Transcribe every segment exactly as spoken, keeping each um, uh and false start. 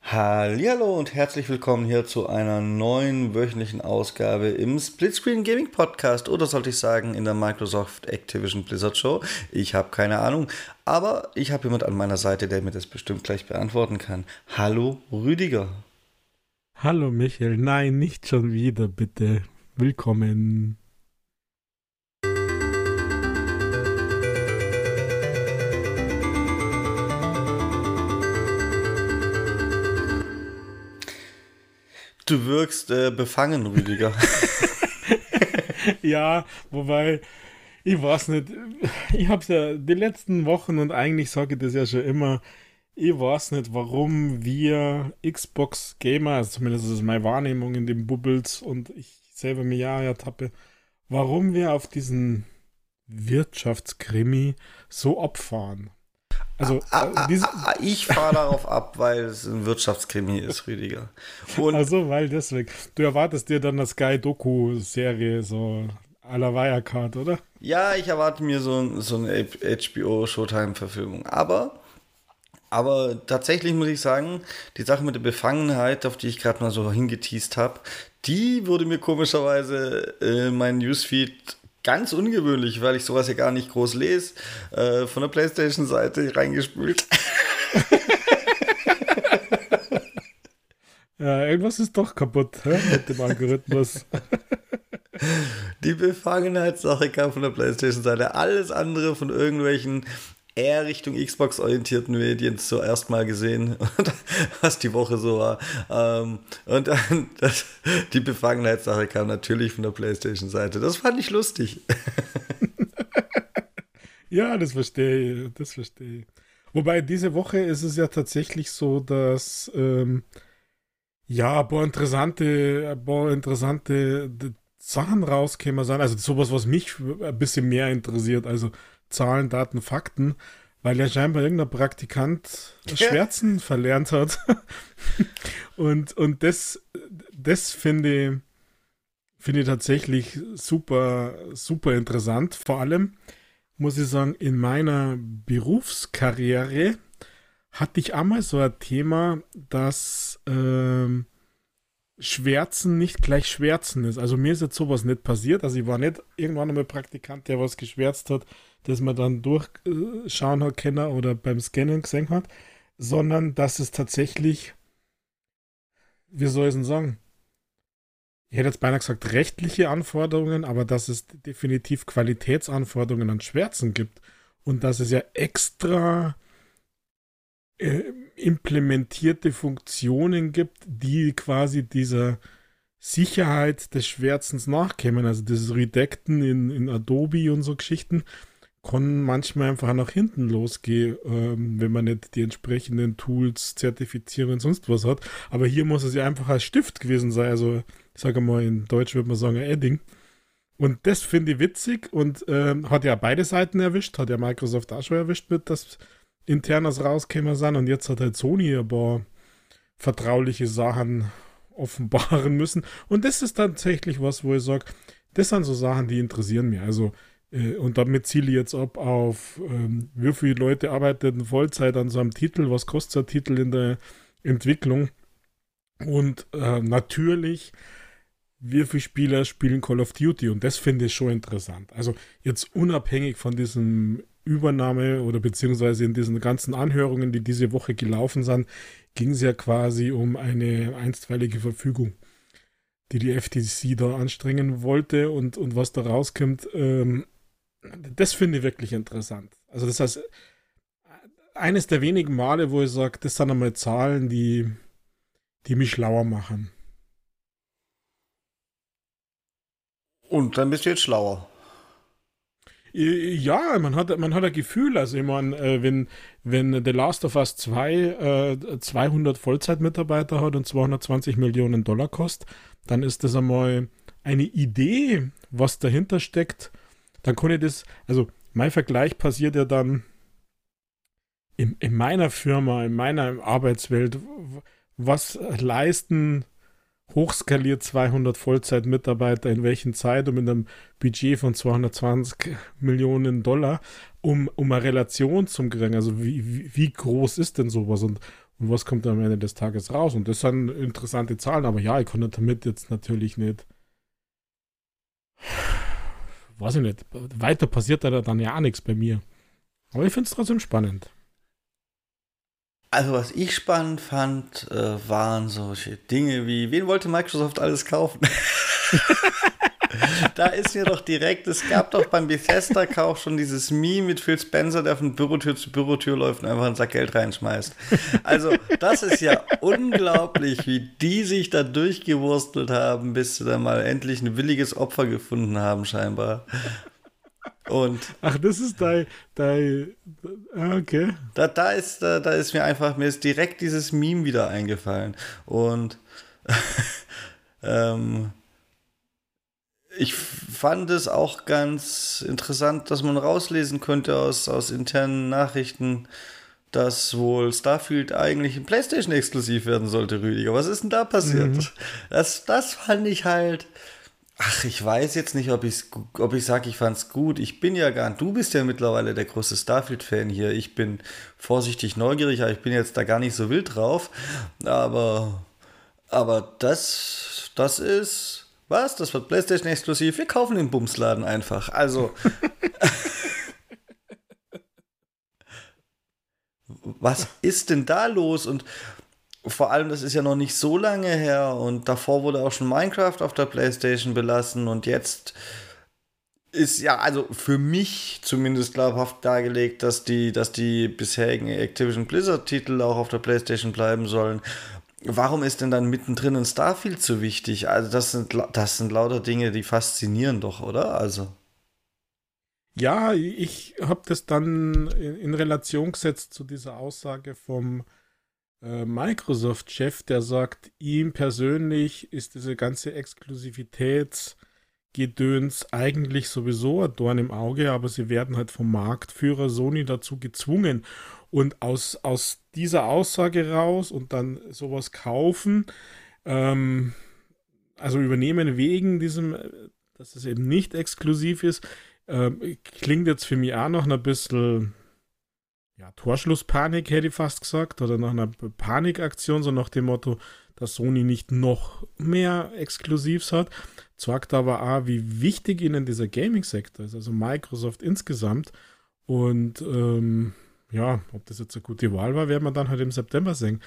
Hallihallo und herzlich willkommen hier zu einer neuen wöchentlichen Ausgabe im Splitscreen Gaming Podcast oder sollte ich sagen in der Microsoft Activision Blizzard Show. Ich habe keine Ahnung, aber ich habe jemand an meiner Seite, der mir das bestimmt gleich beantworten kann. Hallo Rüdiger. Hallo Michael, nein, nicht schon wieder, bitte. Willkommen. Du wirkst äh, befangen, Rüdiger. Ja, wobei, ich weiß nicht, ich habe es ja die letzten Wochen und eigentlich sage ich das ja schon immer, ich weiß nicht, warum wir Xbox-Gamer, also zumindest ist es meine Wahrnehmung in den Bubbles und ich selber mir ja ertappe, warum wir auf diesen Wirtschaftskrimi so abfahren. Also, Ah, äh, ah, diese, ah, ich fahre darauf ab, weil es ein Wirtschaftskrimi ist, Rüdiger. Und also, weil deswegen, du erwartest dir dann eine Sky-Doku-Serie, so à la Wirecard, oder? ja, ich erwarte mir so, so eine H B O-Showtime-Verfilmung. Aber Aber tatsächlich muss ich sagen, die Sache mit der Befangenheit, auf die ich gerade mal so hingeteast habe, die wurde mir komischerweise äh, mein Newsfeed ganz ungewöhnlich, weil ich sowas ja gar nicht groß lese, äh, von der PlayStation-Seite reingespült. Ja, irgendwas ist doch kaputt, hä, mit dem Algorithmus. Die Befangenheitssache kam von der PlayStation-Seite. Alles andere von irgendwelchen eher Richtung Xbox orientierten Medien zuerst mal gesehen, was die Woche so war. Ähm, und dann das, die Befangenheitssache kam natürlich von der PlayStation-Seite. Das fand ich lustig. Ja, das verstehe ich, das verstehe ich. Wobei diese Woche ist es ja tatsächlich so, dass ähm, ja, ein paar interessante, ein paar interessante d- Sachen rauskämen sein. Also sowas, was mich ein bisschen mehr interessiert. Also Zahlen, Daten, Fakten, weil ja scheinbar irgendein Praktikant Schwärzen verlernt hat. Und, und das, das finde ich, finde ich tatsächlich super, super interessant. Vor allem muss ich sagen, in meiner Berufskarriere hatte ich einmal so ein Thema, dass ähm, Schwärzen nicht gleich Schwärzen ist. Also mir ist jetzt sowas nicht passiert. Also ich war nicht irgendwann einmal Praktikant, der was geschwärzt hat, das man dann durchschauen hat können oder beim Scannen gesehen hat, sondern dass es tatsächlich, wie soll ich es denn sagen, ich hätte jetzt beinahe gesagt rechtliche Anforderungen, aber dass es definitiv Qualitätsanforderungen an Schwärzen gibt und dass es ja extra äh, implementierte Funktionen gibt, die quasi dieser Sicherheit des Schwärzens nachkämen. Also das Redacten in, in Adobe und so Geschichten kann manchmal einfach nach hinten losgehen, ähm, wenn man nicht die entsprechenden Tools, Zertifizierungen und sonst was hat. Aber hier muss es ja einfach als Stift gewesen sein. Also ich sage mal, in Deutsch würde man sagen, ein Edding. Und das finde ich witzig und ähm, hat ja beide Seiten erwischt, hat ja Microsoft auch schon erwischt mit, dass Internas rauskämen sind und jetzt hat halt Sony ein paar vertrauliche Sachen offenbaren müssen. Und das ist tatsächlich was, wo ich sage, das sind so Sachen, die interessieren mich. Also, äh, und damit ziele ich jetzt ab auf, ähm, wie viele Leute arbeiten Vollzeit an so einem Titel, was kostet der Titel in der Entwicklung und äh, natürlich, wie viele Spieler spielen Call of Duty und das finde ich schon interessant. Also jetzt unabhängig von diesem Übernahme oder beziehungsweise in diesen ganzen Anhörungen, die diese Woche gelaufen sind, ging es ja quasi um eine einstweilige Verfügung, die die F T C da anstrengen wollte und, und was da rauskommt, ähm, das finde ich wirklich interessant. Also das heißt, eines der wenigen Male, wo ich sage, das sind einmal Zahlen, die, die mich schlauer machen. Und dann bist du jetzt schlauer. Ja, man hat, man hat ein Gefühl, also ich meine, äh, wenn, wenn The Last of Us zwei äh, zweihundert Vollzeitmitarbeiter hat und zweihundertzwanzig Millionen Dollar kostet, dann ist das einmal eine Idee, was dahinter steckt. Dann kann ich das, also mein Vergleich passiert ja dann in, in meiner Firma, in meiner Arbeitswelt, was leisten hochskaliert zweihundert Vollzeitmitarbeiter in welchen Zeit und mit einem Budget von zweihundertzwanzig Millionen Dollar, um, um eine Relation zu kriegen. Also wie, wie, wie groß ist denn sowas? Und, und was kommt am Ende des Tages raus. Und das sind interessante Zahlen, aber ja, ich konnte damit jetzt natürlich nicht, weiß ich nicht, weiter passiert da dann ja auch nichts bei mir. Aber ich finde es trotzdem spannend. Also was ich spannend fand, äh, waren solche Dinge wie, wen wollte Microsoft alles kaufen? Da ist mir doch direkt, es gab doch beim Bethesda-Kauf schon dieses Meme mit Phil Spencer, der von Bürotür zu Bürotür läuft und einfach einen Sack Geld reinschmeißt. Also das ist ja unglaublich, wie die sich da durchgewurstelt haben, bis sie dann mal endlich ein williges Opfer gefunden haben scheinbar. Und Ach, das ist dein, dein okay. Da, da, ist, da, da ist mir einfach, mir ist direkt dieses Meme wieder eingefallen. Und ähm, ich fand es auch ganz interessant, dass man rauslesen könnte aus, aus internen Nachrichten, dass wohl Starfield eigentlich ein PlayStation-exklusiv werden sollte, Rüdiger. Was ist denn da passiert? Mhm. Das, das fand ich halt. Ach, ich weiß jetzt nicht, ob ich ob ich sage, ich fand's gut. Ich bin ja gar nicht, du bist ja mittlerweile der große Starfield-Fan hier. Ich bin vorsichtig neugierig, aber ich bin jetzt da gar nicht so wild drauf. Aber, aber das, das ist, was? Das wird PlayStation-exklusiv. Wir kaufen den Bumsladen einfach. Also, was ist denn da los? Und vor allem, das ist ja noch nicht so lange her und davor wurde auch schon Minecraft auf der PlayStation belassen und jetzt ist ja, also für mich zumindest glaubhaft dargelegt, dass die, dass die bisherigen Activision Blizzard-Titel auch auf der PlayStation bleiben sollen. Warum ist denn dann mittendrin ein Starfield so wichtig? Also das sind, das sind lauter Dinge, die faszinieren doch, oder? Also. Ja, ich habe das dann in, in Relation gesetzt zu dieser Aussage vom Microsoft-Chef, der sagt, ihm persönlich ist diese ganze Exklusivitätsgedöns eigentlich sowieso ein Dorn im Auge, aber sie werden halt vom Marktführer Sony dazu gezwungen. Und aus, aus dieser Aussage raus und dann sowas kaufen, ähm, also übernehmen wegen diesem, dass es eben nicht exklusiv ist, ähm, klingt jetzt für mich auch noch ein bisschen ja, Torschlusspanik hätte ich fast gesagt, oder nach einer Panikaktion, so nach dem Motto, dass Sony nicht noch mehr Exklusivs hat, zeigt aber auch, wie wichtig ihnen dieser Gaming-Sektor ist, also Microsoft insgesamt. Und ähm, ja, ob das jetzt eine gute Wahl war, werden wir dann halt im September sehen.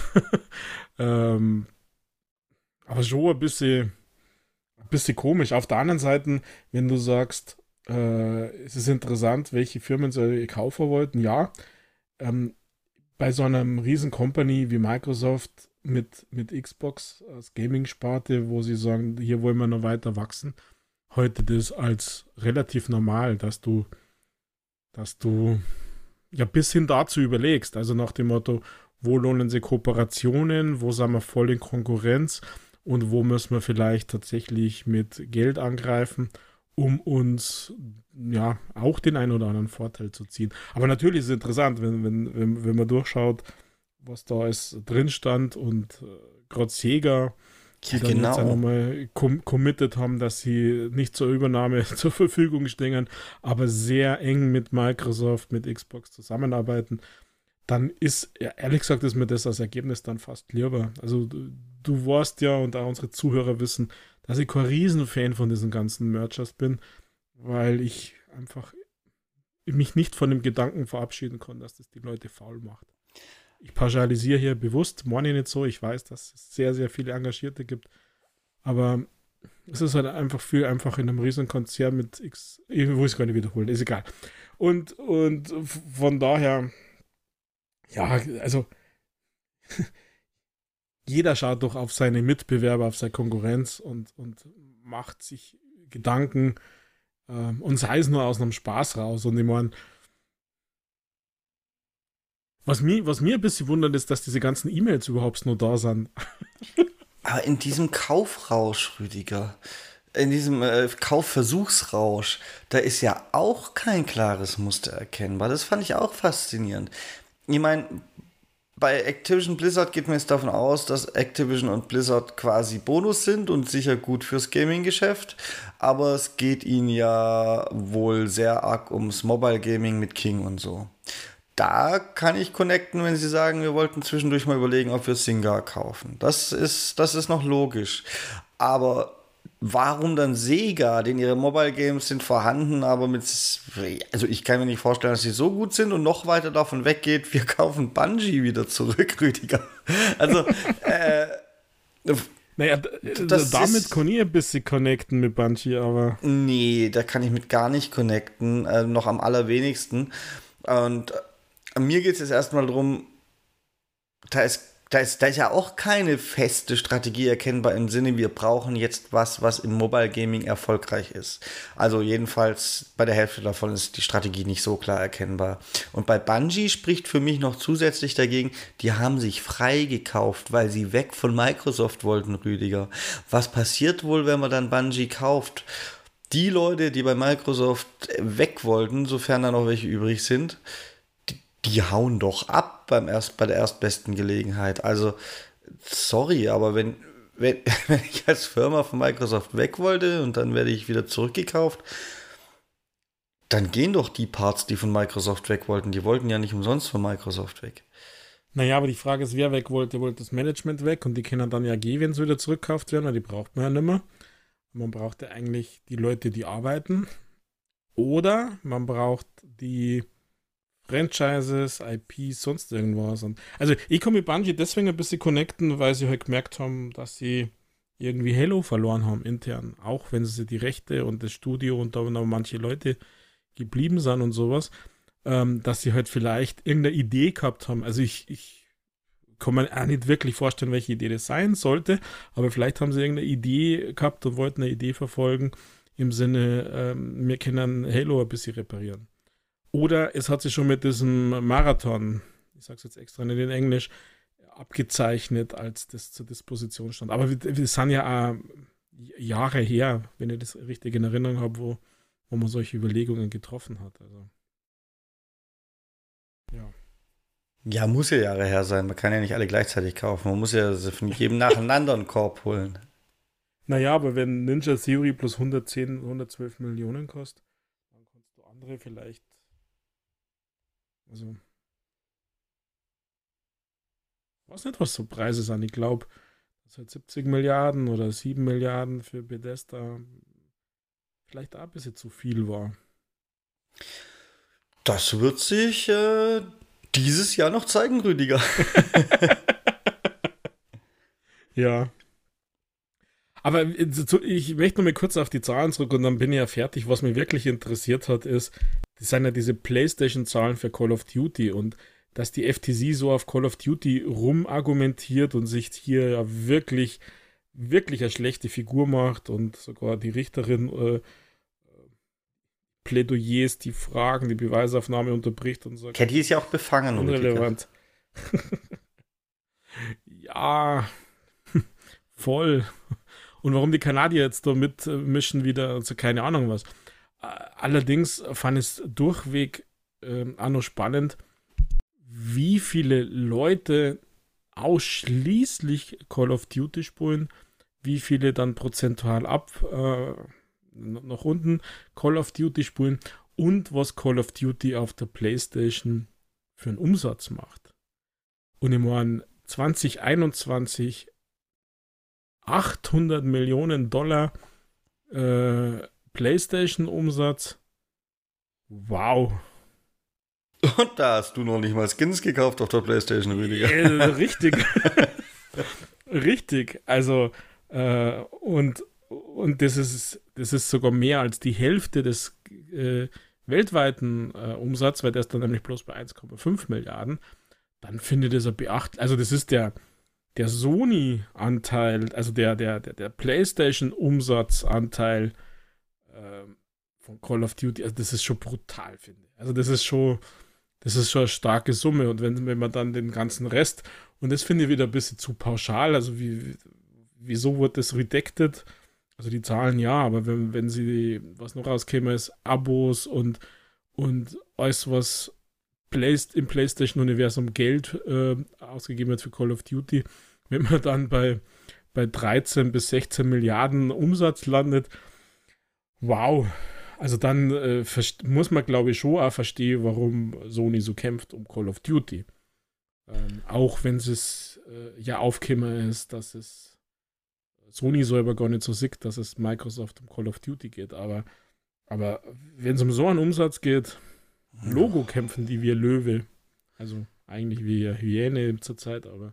ähm, aber schon ein bisschen, ein bisschen komisch. Auf der anderen Seite, wenn du sagst, Äh, es ist interessant, welche Firmen sie kaufen wollten. Ja, ähm, bei so einem riesen Company wie Microsoft mit, mit Xbox als Gaming-Sparte, wo sie sagen, hier wollen wir noch weiter wachsen, heute das als relativ normal, dass du, dass du ja bis hin dazu überlegst. Also nach dem Motto, wo lohnen sie Kooperationen, wo sind wir voll in Konkurrenz und wo müssen wir vielleicht tatsächlich mit Geld angreifen, um uns ja auch den einen oder anderen Vorteil zu ziehen. Aber natürlich ist es interessant, wenn, wenn, wenn, wenn man durchschaut, was da alles drin stand und äh, gerade Sega, die ja, dann genau. jetzt einmal mal com- committed haben, dass sie nicht zur Übernahme zur Verfügung stehen, aber sehr eng mit Microsoft, mit Xbox zusammenarbeiten, dann ist, ja, ehrlich gesagt, ist mir das als Ergebnis dann fast lieber. Also du, du weißt ja und auch unsere Zuhörer wissen, dass ich kein Riesenfan von diesen ganzen Mergers bin, weil ich einfach mich nicht von dem Gedanken verabschieden kann, dass das die Leute faul macht. Ich pauschalisiere hier bewusst, meine ich nicht so, ich weiß, dass es sehr, sehr viele Engagierte gibt, aber es ist halt einfach viel einfach in einem riesen Konzern mit X, ich will es gar nicht wiederholen, ist egal. Und, und von daher, ja, also jeder schaut doch auf seine Mitbewerber, auf seine Konkurrenz und, und macht sich Gedanken ähm, und sei es nur aus einem Spaß raus. Und ich meine, was mich, was mir ein bisschen wundert, ist, dass diese ganzen E-Mails überhaupt nur da sind. Aber in diesem Kaufrausch, Rüdiger, in diesem äh, Kaufversuchsrausch, da ist ja auch kein klares Muster erkennbar. Das fand ich auch faszinierend. Ich meine, bei Activision Blizzard geht man jetzt davon aus, dass Activision und Blizzard quasi Bonus sind und sicher gut fürs Gaming-Geschäft, aber es geht ihnen ja wohl sehr arg ums Mobile Gaming mit King und so. da kann ich connecten, wenn sie sagen, wir wollten zwischendurch mal überlegen, ob wir Zynga kaufen. Das ist, das ist noch logisch. Aber warum dann Sega? Denn ihre Mobile Games sind vorhanden, aber mit. Also ich kann mir nicht vorstellen, dass sie so gut sind und noch weiter davon weggeht, wir kaufen Bungie wieder zurück, Rüdiger. Also, äh. Naja, das damit ist, kann ich ein bisschen connecten mit Bungie, aber. Nee, da kann ich mit gar nicht connecten, äh, noch am allerwenigsten. Und äh, mir geht es jetzt erstmal darum, da ist, da, ist, da ist ja auch keine feste Strategie erkennbar im Sinne, wir brauchen jetzt was, was im Mobile Gaming erfolgreich ist. Also jedenfalls bei der Hälfte davon ist die Strategie nicht so klar erkennbar. Und bei Bungie spricht für mich noch zusätzlich dagegen, die haben sich frei gekauft, weil sie weg von Microsoft wollten, Rüdiger. Was passiert wohl, wenn man dann Bungie kauft? Die Leute, die bei Microsoft weg wollten, sofern da noch welche übrig sind, die, die hauen doch ab beim erst, bei der erstbesten Gelegenheit. Also, sorry, aber wenn, wenn, wenn ich als Firma von Microsoft weg wollte und dann werde ich wieder zurückgekauft, dann gehen doch die Parts, die von Microsoft weg wollten. Die wollten ja nicht umsonst von Microsoft weg. Naja, aber die Frage ist, wer weg wollte. Wollte das Management weg und die können dann ja gehen, wenn sie wieder zurückkauft werden, weil die braucht man ja nicht mehr. Man braucht ja eigentlich die Leute, die arbeiten. Oder man braucht die Franchises, I Ps, sonst irgendwas. Und also ich komme mit Bungie deswegen ein bisschen connecten, weil sie halt gemerkt haben, dass sie irgendwie Halo verloren haben intern. Auch wenn sie die Rechte und das Studio und da noch manche Leute geblieben sind und sowas, ähm, dass sie halt vielleicht irgendeine Idee gehabt haben. Also ich, ich kann mir auch nicht wirklich vorstellen, welche Idee das sein sollte, aber vielleicht haben sie irgendeine Idee gehabt und wollten eine Idee verfolgen im Sinne, ähm, wir können Halo ein bisschen reparieren. Oder es hat sich schon mit diesem Marathon, ich sage es jetzt extra nicht in Englisch, abgezeichnet, als das zur Disposition stand. Aber wir, wir sind ja auch Jahre her, wenn ich das richtig in Erinnerung habe, wo, wo man solche Überlegungen getroffen hat. Also, ja. Ja, muss ja Jahre her sein. Man kann ja nicht alle gleichzeitig kaufen. Man muss ja von jedem nacheinander einen Korb holen. Naja, aber wenn Ninja Theory plus hundertzehn, hundertzwölf Millionen kostet, dann kannst du andere vielleicht. Also. Ich weiß nicht, was so Preise sind. Ich glaube, das hat siebzig Milliarden oder sieben Milliarden für Bethesda vielleicht auch ein bisschen zu viel war. Das wird sich äh, dieses Jahr noch zeigen, Rüdiger. Ja. Aber ich möchte noch mal kurz auf die Zahlen zurück und dann bin ich ja fertig. Was mich wirklich interessiert hat, ist, das sind ja diese PlayStation-Zahlen für Call of Duty und dass die F T C so auf Call of Duty rumargumentiert und sich hier ja wirklich, wirklich eine schlechte Figur macht und sogar die Richterin äh, Plädoyers, die Fragen, die Beweisaufnahme unterbricht und sagt. Ja, die ist ja auch befangen. Unrelevant. Ja, voll. Und warum die Kanadier jetzt da mitmischen wieder, also keine Ahnung was. Allerdings fand ich es durchweg äh, auch noch spannend, wie viele Leute ausschließlich Call of Duty spielen, wie viele dann prozentual ab äh, nach unten Call of Duty spielen und was Call of Duty auf der PlayStation für einen Umsatz macht. Und ich meine, zwanzig einundzwanzig achthundert Millionen Dollar äh, PlayStation-Umsatz. Wow. Und da hast du noch nicht mal Skins gekauft auf der PlayStation, Rüdiger. Äh, richtig. Richtig. Also, äh, und, und das ist, das ist sogar mehr als die Hälfte des äh, weltweiten äh, Umsatzes, weil der ist dann nämlich bloß bei eins Komma fünf Milliarden. Dann finde ich das ein beachtlich. Also, das ist der, der Sony-Anteil, also der, der, der, der PlayStation-Umsatzanteil äh, von Call of Duty. Also, das ist schon brutal, finde ich. Also, das ist schon. Das ist schon eine starke Summe und wenn, wenn man dann den ganzen Rest, und das finde ich wieder ein bisschen zu pauschal, also wie, wieso wird das redacted? Also die Zahlen ja, aber wenn, wenn sie, was noch rauskäme, ist Abos und, und alles, was Play, im PlayStation-Universum Geld äh, ausgegeben wird für Call of Duty, wenn man dann bei, bei dreizehn bis sechzehn Milliarden Umsatz landet, wow. Also dann äh, muss man, glaube ich, schon auch verstehen, warum Sony so kämpft um Call of Duty. Ähm, auch wenn es äh, ja aufgekommen ist, dass es Sony selber gar nicht so sieht, dass es Microsoft um Call of Duty geht. Aber, aber wenn es um so einen Umsatz geht, Logo kämpfen die wie Löwe. Also eigentlich wie Hyäne zur Zeit, aber.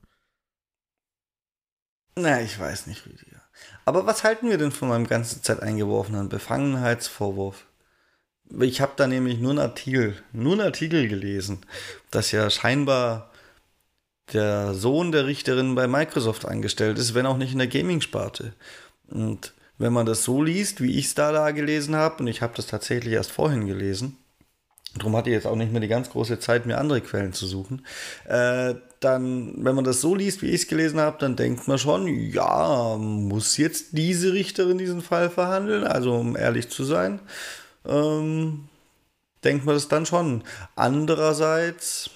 Na, ich weiß nicht, Rüdiger. Aber was halten wir denn von meinem ganze Zeit eingeworfenen Befangenheitsvorwurf? Ich habe da nämlich nur einen Artikel, nur einen Artikel gelesen, dass ja scheinbar der Sohn der Richterin bei Microsoft angestellt ist, wenn auch nicht in der Gaming-Sparte. Und wenn man das so liest, wie ich es da, da gelesen habe, und ich habe das tatsächlich erst vorhin gelesen, darum hatte ich jetzt auch nicht mehr die ganz große Zeit, mir andere Quellen zu suchen, äh, dann, wenn man das so liest, wie ich es gelesen habe, dann denkt man schon, ja, muss jetzt diese Richterin diesen Fall verhandeln? Also, um ehrlich zu sein, ähm, denkt man das dann schon. Andererseits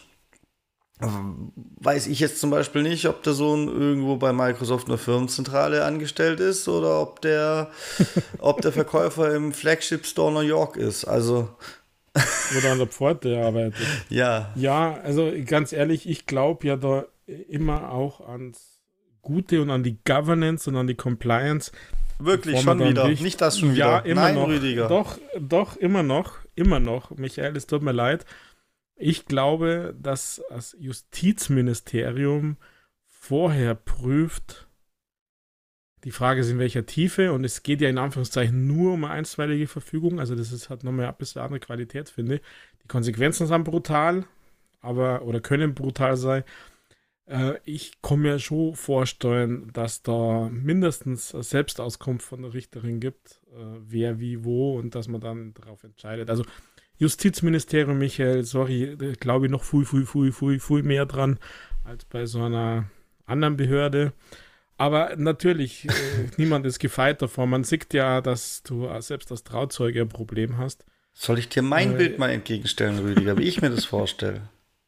weiß ich jetzt zum Beispiel nicht, ob der Sohn irgendwo bei Microsoft in der Firmenzentrale angestellt ist oder ob der, ob der Verkäufer im Flagship Store New York ist. Also oder an der Pforte arbeitet. Ja. Ja, also ganz ehrlich, ich glaube ja da immer auch ans Gute und an die Governance und an die Compliance. Wirklich, schon wieder. Richtig, nicht das schon wieder. Ja, immer Nein, noch. Rüdiger. Doch, doch, immer noch. Immer noch. Michael, es tut mir leid. Ich glaube, dass das Justizministerium vorher prüft, die Frage ist in welcher Tiefe, und es geht ja in Anführungszeichen nur um eine einstweilige Verfügung, also das ist halt nochmal ein bisschen andere Qualität, finde ich. Die Konsequenzen sind brutal, aber, oder können brutal sein. Äh, ich kann mir schon vorstellen, dass da mindestens eine Selbstauskunft von der Richterin gibt, äh, wer, wie, wo, und dass man dann darauf entscheidet. Also Justizministerium, Michael, sorry, glaube ich noch viel, viel, viel, viel, viel mehr dran als bei so einer anderen Behörde. Aber natürlich, äh, niemand ist gefeit davor. Man sieht ja, dass du selbst als Trauzeuge ein Problem hast. Soll ich dir mein äh, Bild mal entgegenstellen, Rüdiger, wie ich mir das vorstelle?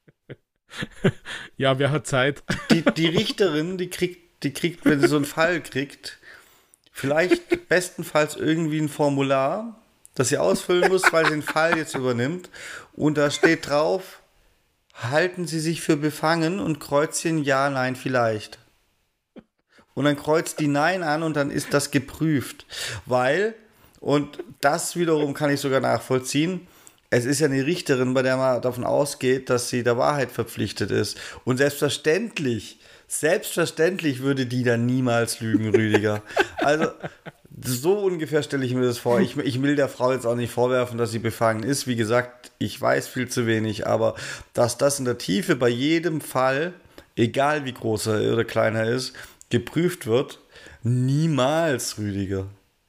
Ja, wer hat Zeit? Die, die Richterin, die kriegt, die kriegt, wenn sie so einen Fall kriegt, vielleicht bestenfalls irgendwie ein Formular, das sie ausfüllen muss, weil sie den Fall jetzt übernimmt. Und da steht drauf, halten Sie sich für befangen und Kreuzchen ja, nein, vielleicht. Und dann kreuzt die Nein an und dann ist das geprüft. Weil, und das wiederum kann ich sogar nachvollziehen, es ist ja eine Richterin, bei der man davon ausgeht, dass sie der Wahrheit verpflichtet ist. Und selbstverständlich, selbstverständlich würde die dann niemals lügen, Rüdiger. Also, so ungefähr stelle ich mir das vor. Ich, ich will der Frau jetzt auch nicht vorwerfen, dass sie befangen ist. Wie gesagt, ich weiß viel zu wenig, aber dass das in der Tiefe bei jedem Fall, egal wie groß er oder klein er ist, geprüft wird, niemals, Rüdiger.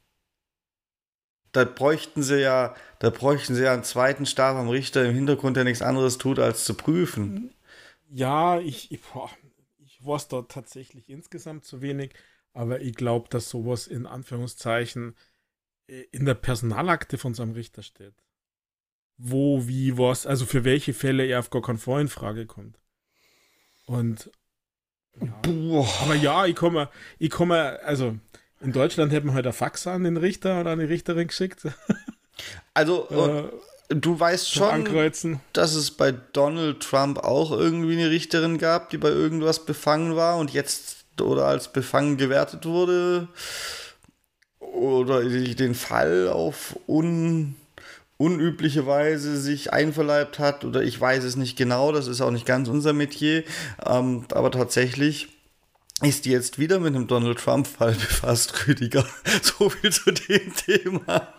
Da bräuchten sie ja, da bräuchten sie ja einen zweiten Stab am Richter im Hintergrund, der nichts anderes tut, als zu prüfen. Ja, ich, ich, boah, ich weiß da tatsächlich insgesamt zu wenig, aber ich glaube, dass sowas in Anführungszeichen in der Personalakte von so einem Richter steht. Wo, wie, was, also für welche Fälle er auf gar keinen Fall in Frage kommt. Und ja. Aber ja, ich komme, ich komme, also in Deutschland hätten wir halt ein Fax an den Richter oder an die Richterin geschickt. Also, äh, du weißt schon, ankreuzen. Dass es bei Donald Trump auch irgendwie eine Richterin gab, die bei irgendwas befangen war und jetzt oder als befangen gewertet wurde oder den Fall auf un, unübliche Weise sich einverleibt hat, oder ich weiß es nicht genau, das ist auch nicht ganz unser Metier, ähm, aber tatsächlich ist die jetzt wieder mit einem Donald Trump-Fall befasst, Rüdiger. So viel zu dem Thema.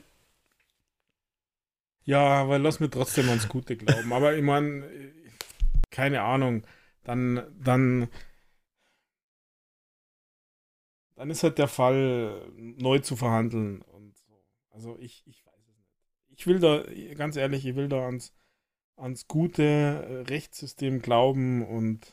Ja, aber lass mir trotzdem ans Gute glauben. Aber ich meine, keine Ahnung, dann, dann, dann ist halt der Fall neu zu verhandeln und so. Also ich, ich weiß es nicht. Ich will da, ganz ehrlich, ich will da ans, ans gute Rechtssystem glauben und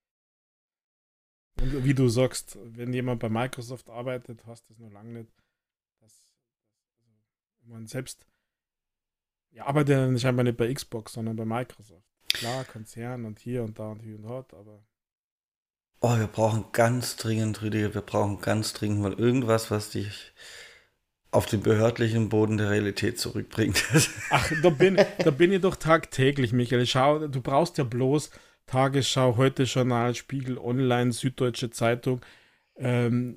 Und wie du sagst, wenn jemand bei Microsoft arbeitet, hast du es noch lange nicht. Das, also, man selbst ja, arbeitet ja scheinbar nicht bei Xbox, sondern bei Microsoft. Klar, Konzern und hier und da und hier und dort, aber. Oh, wir brauchen ganz dringend, Rüdiger, wir brauchen ganz dringend mal irgendwas, was dich auf den behördlichen Boden der Realität zurückbringt. Ach, da bin, da bin ich doch tagtäglich, Michael. Schau, du brauchst ja bloß Tagesschau, Heute-Journal, Spiegel Online, Süddeutsche Zeitung ähm,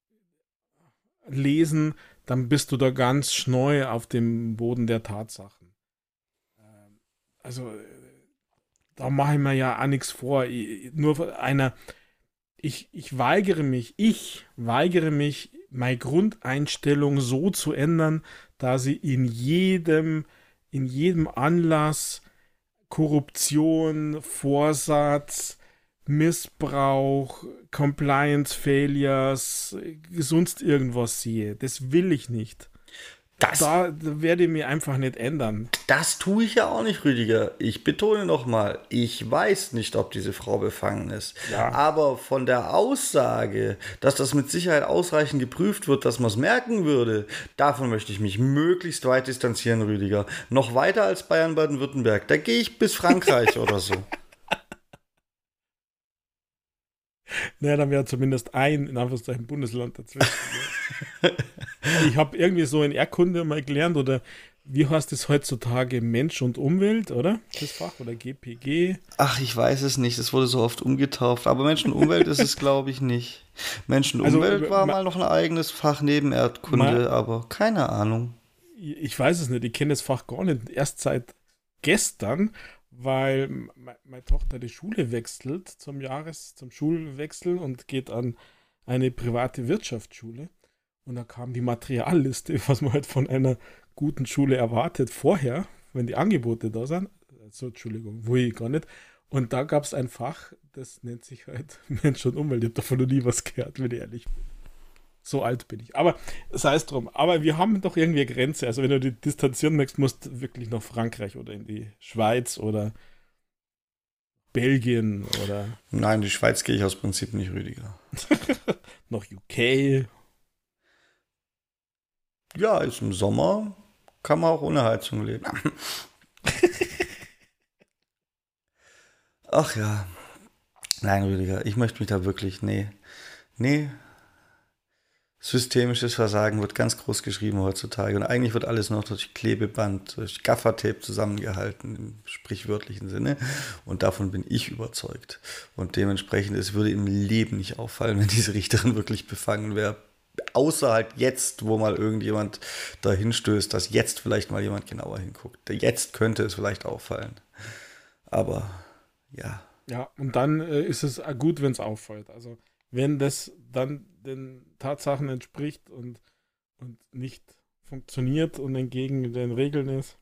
lesen, dann bist du da ganz schnell auf dem Boden der Tatsachen. Ähm, also, da mache ich mir ja auch nichts vor. Ich, nur einer, ich, ich weigere mich, ich weigere mich, meine Grundeinstellung so zu ändern, dass sie in jedem, in jedem Anlass Korruption, Vorsatz, Missbrauch, Compliance Failures, sonst irgendwas sehe. Das will ich nicht. Das, da, da werde ich mir einfach nicht ändern. Das tue ich ja auch nicht, Rüdiger. Ich betone nochmal, ich weiß nicht, ob diese Frau befangen ist. Ja. Aber von der Aussage, dass das mit Sicherheit ausreichend geprüft wird, dass man es merken würde, davon möchte ich mich möglichst weit distanzieren, Rüdiger. Noch weiter als Bayern, Baden-Württemberg. Da gehe ich bis Frankreich oder so. Naja, dann wäre zumindest ein, in Anführungszeichen, Bundesland dazwischen. Ich habe irgendwie so in Erdkunde mal gelernt, oder wie heißt es heutzutage, Mensch und Umwelt, oder? Das Fach, oder G P G? Ach, ich weiß es nicht, es wurde so oft umgetauft, aber Mensch und Umwelt ist es, glaube ich, nicht. Mensch und Also, Umwelt war ma- mal noch ein eigenes Fach neben Erdkunde, Ma- aber keine Ahnung. Ich weiß es nicht, ich kenne das Fach gar nicht, erst seit gestern, weil me- meine Tochter die Schule wechselt zum Jahres-, zum Schulwechsel und geht an eine private Wirtschaftsschule. Und da kam die Materialliste, was man halt von einer guten Schule erwartet, vorher, wenn die Angebote da sind. So, Entschuldigung, wo ich gar nicht. Und da gab es ein Fach, das nennt sich halt Mensch und Umwelt. Ich habe davon noch nie was gehört, wenn ich ehrlich bin. So alt bin ich. Aber sei es drum. Aber wir haben doch irgendwie eine Grenze. Also wenn du dich distanzieren möchtest, musst du wirklich nach Frankreich oder in die Schweiz oder Belgien oder Nein, die Schweiz gehe ich aus Prinzip nicht, Rüdiger. nach U K. Ja, ist im Sommer, kann man auch ohne Heizung leben. Ach ja. Nein, Rüdiger, ich möchte mich da wirklich, nee, nee. Systemisches Versagen wird ganz groß geschrieben heutzutage und eigentlich wird alles noch durch Klebeband, durch Gaffertape zusammengehalten, im sprichwörtlichen Sinne, und davon bin ich überzeugt. Und dementsprechend, es würde im Leben nicht auffallen, wenn diese Richterin wirklich befangen wäre. Außer halt jetzt, wo mal irgendjemand dahin stößt, dass jetzt vielleicht mal jemand genauer hinguckt. Jetzt könnte es vielleicht auffallen. Aber ja. Ja, und dann äh, ist es äh, gut, wenn es auffällt. Also wenn das dann den Tatsachen entspricht und, und nicht funktioniert und entgegen den Regeln ist,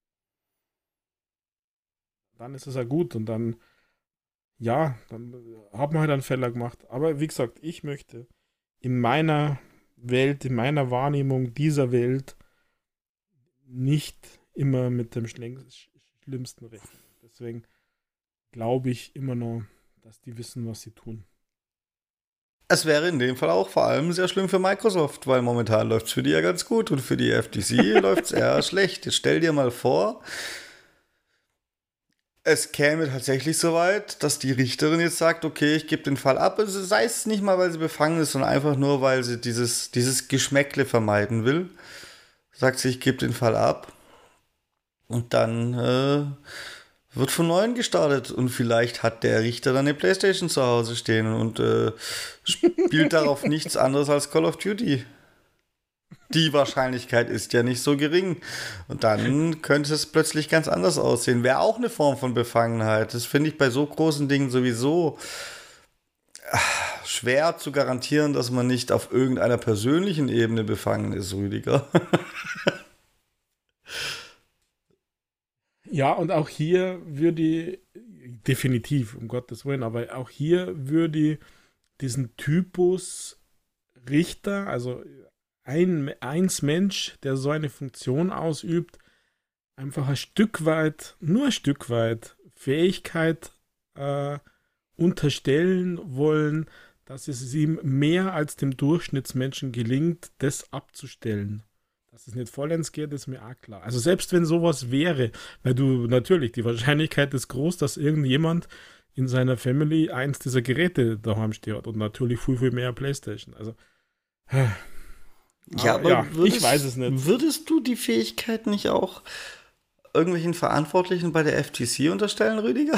dann ist es ja gut und dann, ja, dann haben wir halt einen Fehler gemacht. Aber wie gesagt, ich möchte in meiner Welt, in meiner Wahrnehmung dieser Welt nicht immer mit dem Schling- Schlimmsten rechnen. Deswegen glaube ich immer noch, dass die wissen, was sie tun. Es wäre in dem Fall auch vor allem sehr schlimm für Microsoft, weil momentan läuft es für die ja ganz gut und für die F T C läuft es eher schlecht. Jetzt stell dir mal vor, es käme tatsächlich so weit, dass die Richterin jetzt sagt, okay, ich gebe den Fall ab. Also sei es nicht mal, weil sie befangen ist, sondern einfach nur, weil sie dieses, dieses Geschmäckle vermeiden will. Sagt sie, ich gebe den Fall ab. Und dann äh, wird von Neuem gestartet. Und vielleicht hat der Richter dann eine Playstation zu Hause stehen und äh, spielt darauf nichts anderes als Call of Duty. Die Wahrscheinlichkeit ist ja nicht so gering. Und dann könnte es plötzlich ganz anders aussehen. Wäre auch eine Form von Befangenheit. Das finde ich bei so großen Dingen sowieso schwer zu garantieren, dass man nicht auf irgendeiner persönlichen Ebene befangen ist, Rüdiger. Ja, und auch hier würde ich, definitiv, um Gottes Willen, aber auch hier würde ich diesen Typus Richter, also ein eins Mensch, der so eine Funktion ausübt, einfach ein Stück weit, nur ein Stück weit Fähigkeit äh, unterstellen wollen, dass es ihm mehr als dem Durchschnittsmenschen gelingt, das abzustellen. Dass es nicht vollends geht, ist mir auch klar. Also selbst wenn sowas wäre, weil du natürlich, die Wahrscheinlichkeit ist groß, dass irgendjemand in seiner Family eins dieser Geräte daheim steht und natürlich viel, viel mehr PlayStation. Also Ja, Aber aber ja, würdest, ich weiß es nicht. würdest du die Fähigkeit nicht auch irgendwelchen Verantwortlichen bei der F T C unterstellen, Rüdiger?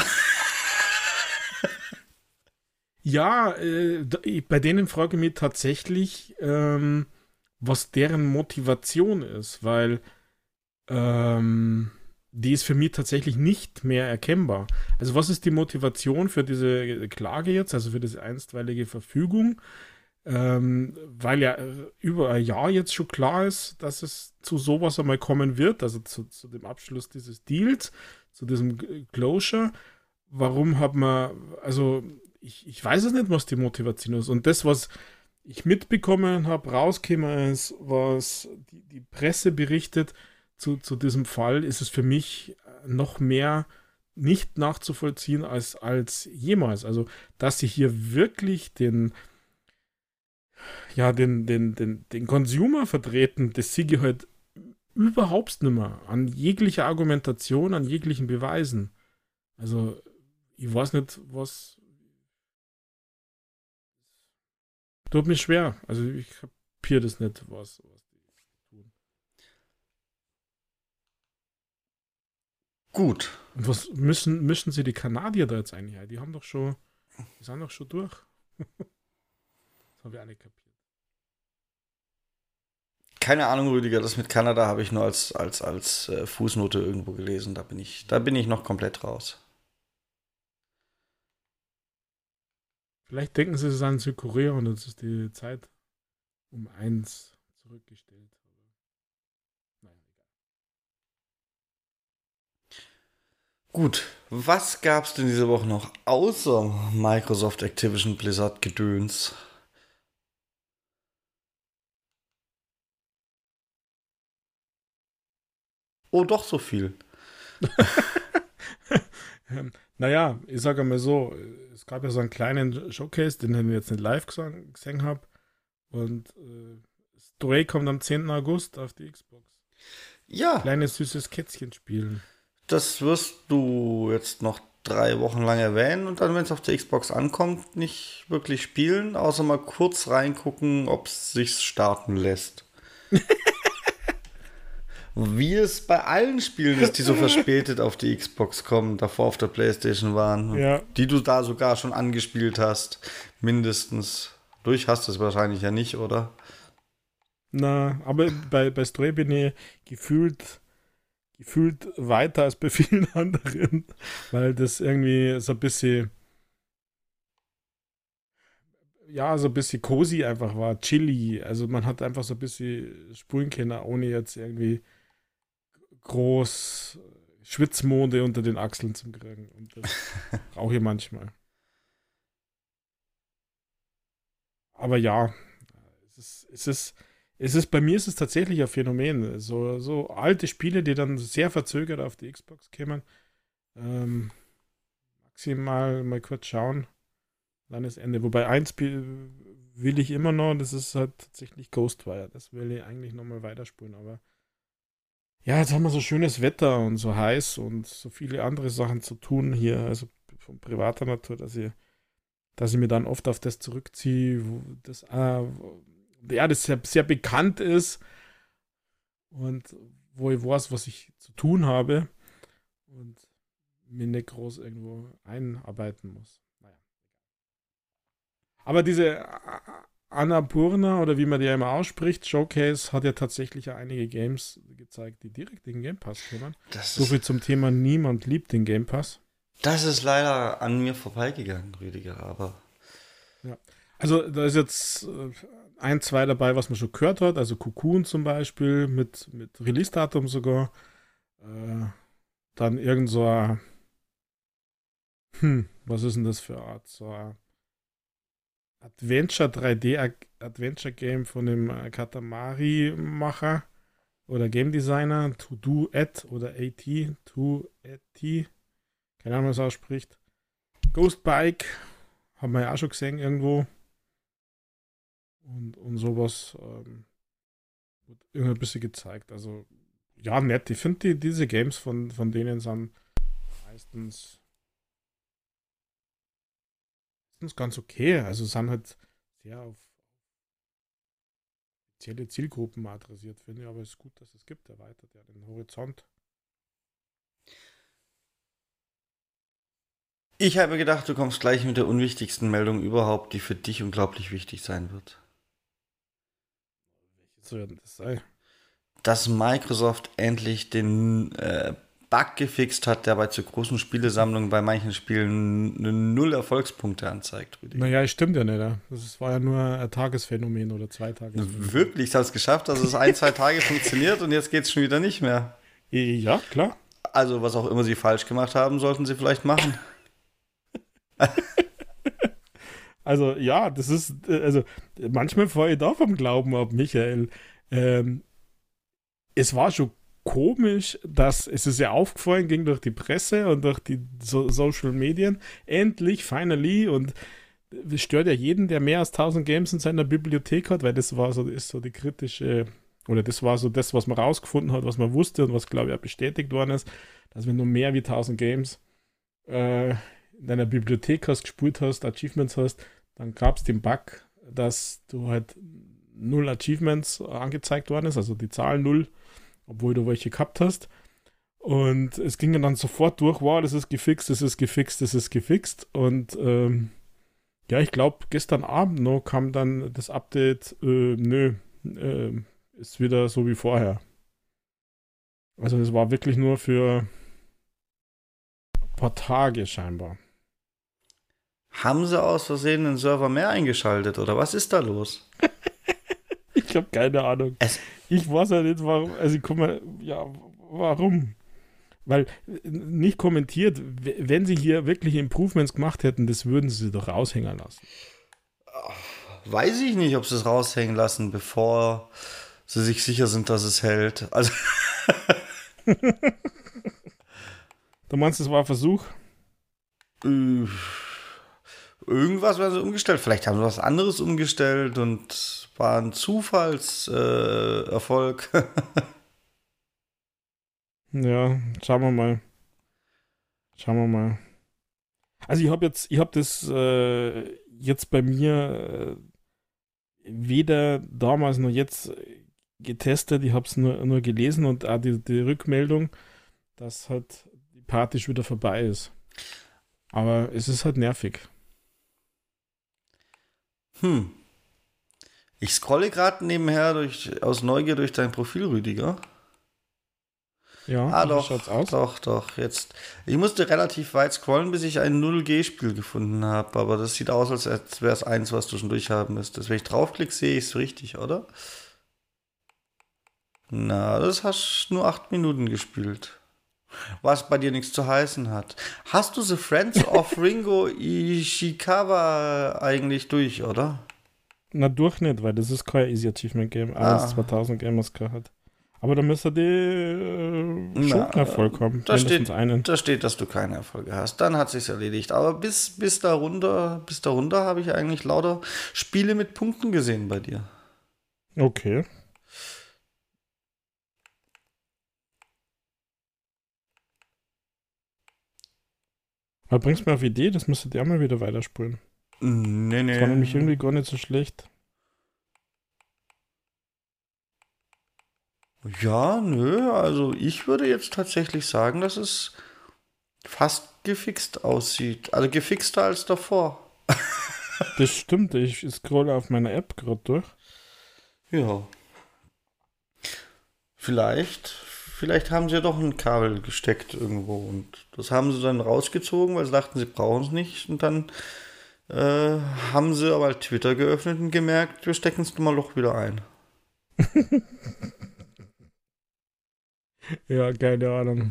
Ja, äh, da- ich- bei denen frage ich mich tatsächlich, ähm, was deren Motivation ist, weil ähm, die ist für mich tatsächlich nicht mehr erkennbar. Also was ist die Motivation für diese Klage jetzt, also für diese einstweilige Verfügung? Ähm, weil ja äh, über ein Jahr jetzt schon klar ist, dass es zu sowas einmal kommen wird, also zu, zu dem Abschluss dieses Deals, zu diesem G- Closure. Warum hat man, also ich, ich weiß es nicht, was die Motivation ist. Und das, was ich mitbekommen habe, rausgekommen ist, was die, die Presse berichtet zu, zu diesem Fall, ist es für mich noch mehr nicht nachzuvollziehen als, als jemals. Also, dass sie hier wirklich den, ja, den, den, den, den Consumer vertreten, das sehe ich halt überhaupt nicht mehr. An jeglicher Argumentation, an jeglichen Beweisen. Also, ich weiß nicht, was. Tut mir schwer. Also, ich kapiere das nicht, was, was die tun. Gut. Und was müssen, mischen sie die Kanadier da jetzt eigentlich ein? Die haben doch schon. Die sind doch schon durch. Das habe ich auch nicht kapiert. Keine Ahnung, Rüdiger, das mit Kanada habe ich nur als, als, als äh, Fußnote irgendwo gelesen. Da bin ich, da bin ich noch komplett raus. Vielleicht denken sie, es ist an Südkorea und jetzt ist die Zeit um eins zurückgestellt. Naja, egal. Gut, was gab es denn diese Woche noch außer Microsoft Activision Blizzard Gedöns? Oh, doch so viel. ähm, naja, ich sage mal so, es gab ja so einen kleinen Showcase, den ich jetzt nicht live gesehen, gesehen habe. Und äh, Stray kommt am zehnten August auf die Xbox. Ja, Kleines süßes Kätzchen spielen. das wirst du jetzt noch drei Wochen lang erwähnen und dann, wenn es auf der Xbox ankommt, nicht wirklich spielen, außer mal kurz reingucken, ob es sich starten lässt. Wie es bei allen Spielen ist, die so verspätet auf die Xbox kommen, davor auf der PlayStation waren, Ja. die du da sogar schon angespielt hast, mindestens. Durch hast du es wahrscheinlich ja nicht, oder? Na, aber bei, bei Stray bin ich gefühlt, gefühlt weiter als bei vielen anderen, weil das irgendwie so ein bisschen, ja, so ein bisschen cozy einfach war, chilly. Also man hat einfach so ein bisschen spulen können, ohne jetzt irgendwie groß Schwitzmode unter den Achseln zu kriegen. Und das brauche ich manchmal. Aber ja, es ist, es ist, es ist, bei mir ist es tatsächlich ein Phänomen. So, so alte Spiele, die dann sehr verzögert auf die Xbox kämen. Ähm, maximal mal kurz schauen. Dann ist Ende. Wobei eins Spiel will ich immer noch, das ist halt tatsächlich Ghostwire. Das will ich eigentlich nochmal weiterspulen, aber ja, jetzt haben wir so schönes Wetter und so heiß und so viele andere Sachen zu tun hier, also von privater Natur, dass ich, dass ich mir dann oft auf das zurückziehe, wo das, äh, ja, das sehr, sehr bekannt ist und wo ich weiß, was ich zu tun habe und mir nicht groß irgendwo einarbeiten muss. Naja. Aber diese Annapurna oder wie man die ja immer ausspricht, Showcase hat ja tatsächlich ja einige Games gezeigt, die direkt in den Game Pass kommen. Das So ist, viel zum Thema niemand liebt den Game Pass. das ist leider an mir vorbeigegangen, Rüdiger, aber Ja. Also da ist jetzt äh, ein, zwei dabei, was man schon gehört hat. Also Cocoon zum Beispiel mit, mit Release-Datum sogar. Äh, dann irgend so ein, hm, was ist denn das für eine Art? So ein Adventure drei D Adventure Game von dem äh, Katamari-Macher oder Game Designer, To Do At oder AT, To At, keine Ahnung, was er ausspricht. Ghost Bike, haben wir ja auch schon gesehen irgendwo. Und, und sowas ähm, wird irgendwie ein bisschen gezeigt. Also, ja, nett. Ich finde die, diese Games von, von denen sind meistens, meistens ganz okay. Also sind halt sehr auf spezielle Zielgruppen mal adressiert, finde ich, aber es ist gut, dass es gibt, erweitert ja den Horizont. Ich habe gedacht, du kommst gleich mit der unwichtigsten Meldung überhaupt, die für dich unglaublich wichtig sein wird. Welches soll denn das sein? Dass Microsoft endlich den äh, Bug gefixt hat, der bei zu großen Spielesammlungen bei manchen Spielen eine null Erfolgspunkte anzeigt. Rüdiger. Naja, stimmt ja nicht. Ja. Das war ja nur ein Tagesphänomen oder zwei Tagesphänomen. Wirklich, ich habe es geschafft, dass es ein, zwei Tage funktioniert und jetzt geht es schon wieder nicht mehr. Ja, klar. Also, was auch immer sie falsch gemacht haben, sollten sie vielleicht machen. Also, ja, das ist, also, manchmal fahre ich da vom Glauben ab, Michael. Ähm, es war schon komisch, dass es ist ja aufgefallen, ging durch die Presse und durch die so Social Medien, endlich, finally, und es stört ja jeden, der mehr als tausend Games in seiner Bibliothek hat, weil das war so, ist so die kritische, oder das war so das, was man rausgefunden hat, was man wusste und was, glaube ich, auch bestätigt worden ist, dass wenn du mehr wie tausend Games äh, in deiner Bibliothek hast, gespielt hast, Achievements hast, dann gab es den Bug, dass du halt null Achievements angezeigt worden ist, also die Zahl null, obwohl du welche gehabt hast. Und es ging dann sofort durch, wow, das ist gefixt, das ist gefixt, das ist gefixt. Und ähm, ja, ich glaube, gestern Abend noch kam dann das Update, äh, nö, äh, ist wieder so wie vorher. Also es war wirklich nur für ein paar Tage scheinbar. Haben sie aus Versehen einen Server mehr eingeschaltet oder was ist da los? Ich habe keine Ahnung. Es ich weiß ja nicht, warum. Also, guck mal, ja, warum? Weil nicht kommentiert, wenn sie hier wirklich Improvements gemacht hätten, das würden sie doch raushängen lassen. Weiß ich nicht, ob sie es raushängen lassen, bevor sie sich sicher sind, dass es hält. Also. Du meinst, das war ein Versuch? Irgendwas werden sie umgestellt. Vielleicht haben sie was anderes umgestellt und war ein Zufallserfolg. Äh, ja, schauen wir mal. Schauen wir mal. Also ich habe jetzt, ich habe das äh, jetzt bei mir äh, weder damals noch jetzt getestet. Ich habe es nur, nur gelesen und auch die, die Rückmeldung, dass halt die Party schon wieder vorbei ist. Aber es ist halt nervig. Hm. Ich scrolle gerade nebenher durch, aus Neugier durch dein Profil, Rüdiger. Ja, ah, wie doch, schaut's aus? doch, doch. Jetzt. Ich musste relativ weit scrollen, bis ich ein null G Spiel gefunden habe. Aber das sieht aus, als wäre es eins, was du schon durchhaben müsstest. Wenn ich draufklicke, sehe ich es richtig, oder? Na, das hast nur acht Minuten gespielt. Was bei dir nichts zu heißen hat. Hast du The Friends of Ringo Ishikawa eigentlich durch, oder? Na, durch nicht, weil das ist kein Easy Achievement Game. Alles Ah. zweitausend Gamers hat. Aber da müsste die äh, schon Na, Erfolg haben. Da steht, mindestens einen. da steht, dass du keine Erfolge hast. Dann hat sich's erledigt. Aber bis, bis darunter, bis darunter habe ich eigentlich lauter Spiele mit Punkten gesehen bei dir. Okay. Aber bringst mir auf Idee, das müsstet ihr auch mal wieder weiterspulen. Nee, nee. Das war nämlich irgendwie gar nicht so schlecht. Ja, nö, also ich würde jetzt tatsächlich sagen, dass es fast gefixt aussieht. Also gefixter als davor. Das stimmt, ich scrolle auf meiner App gerade durch. Ja. Vielleicht, vielleicht haben sie ja doch ein Kabel gesteckt irgendwo und das haben sie dann rausgezogen, weil sie dachten, sie brauchen es nicht. Und dann äh, haben sie aber Twitter geöffnet und gemerkt, wir stecken es mal doch wieder ein. Ja, keine Ahnung.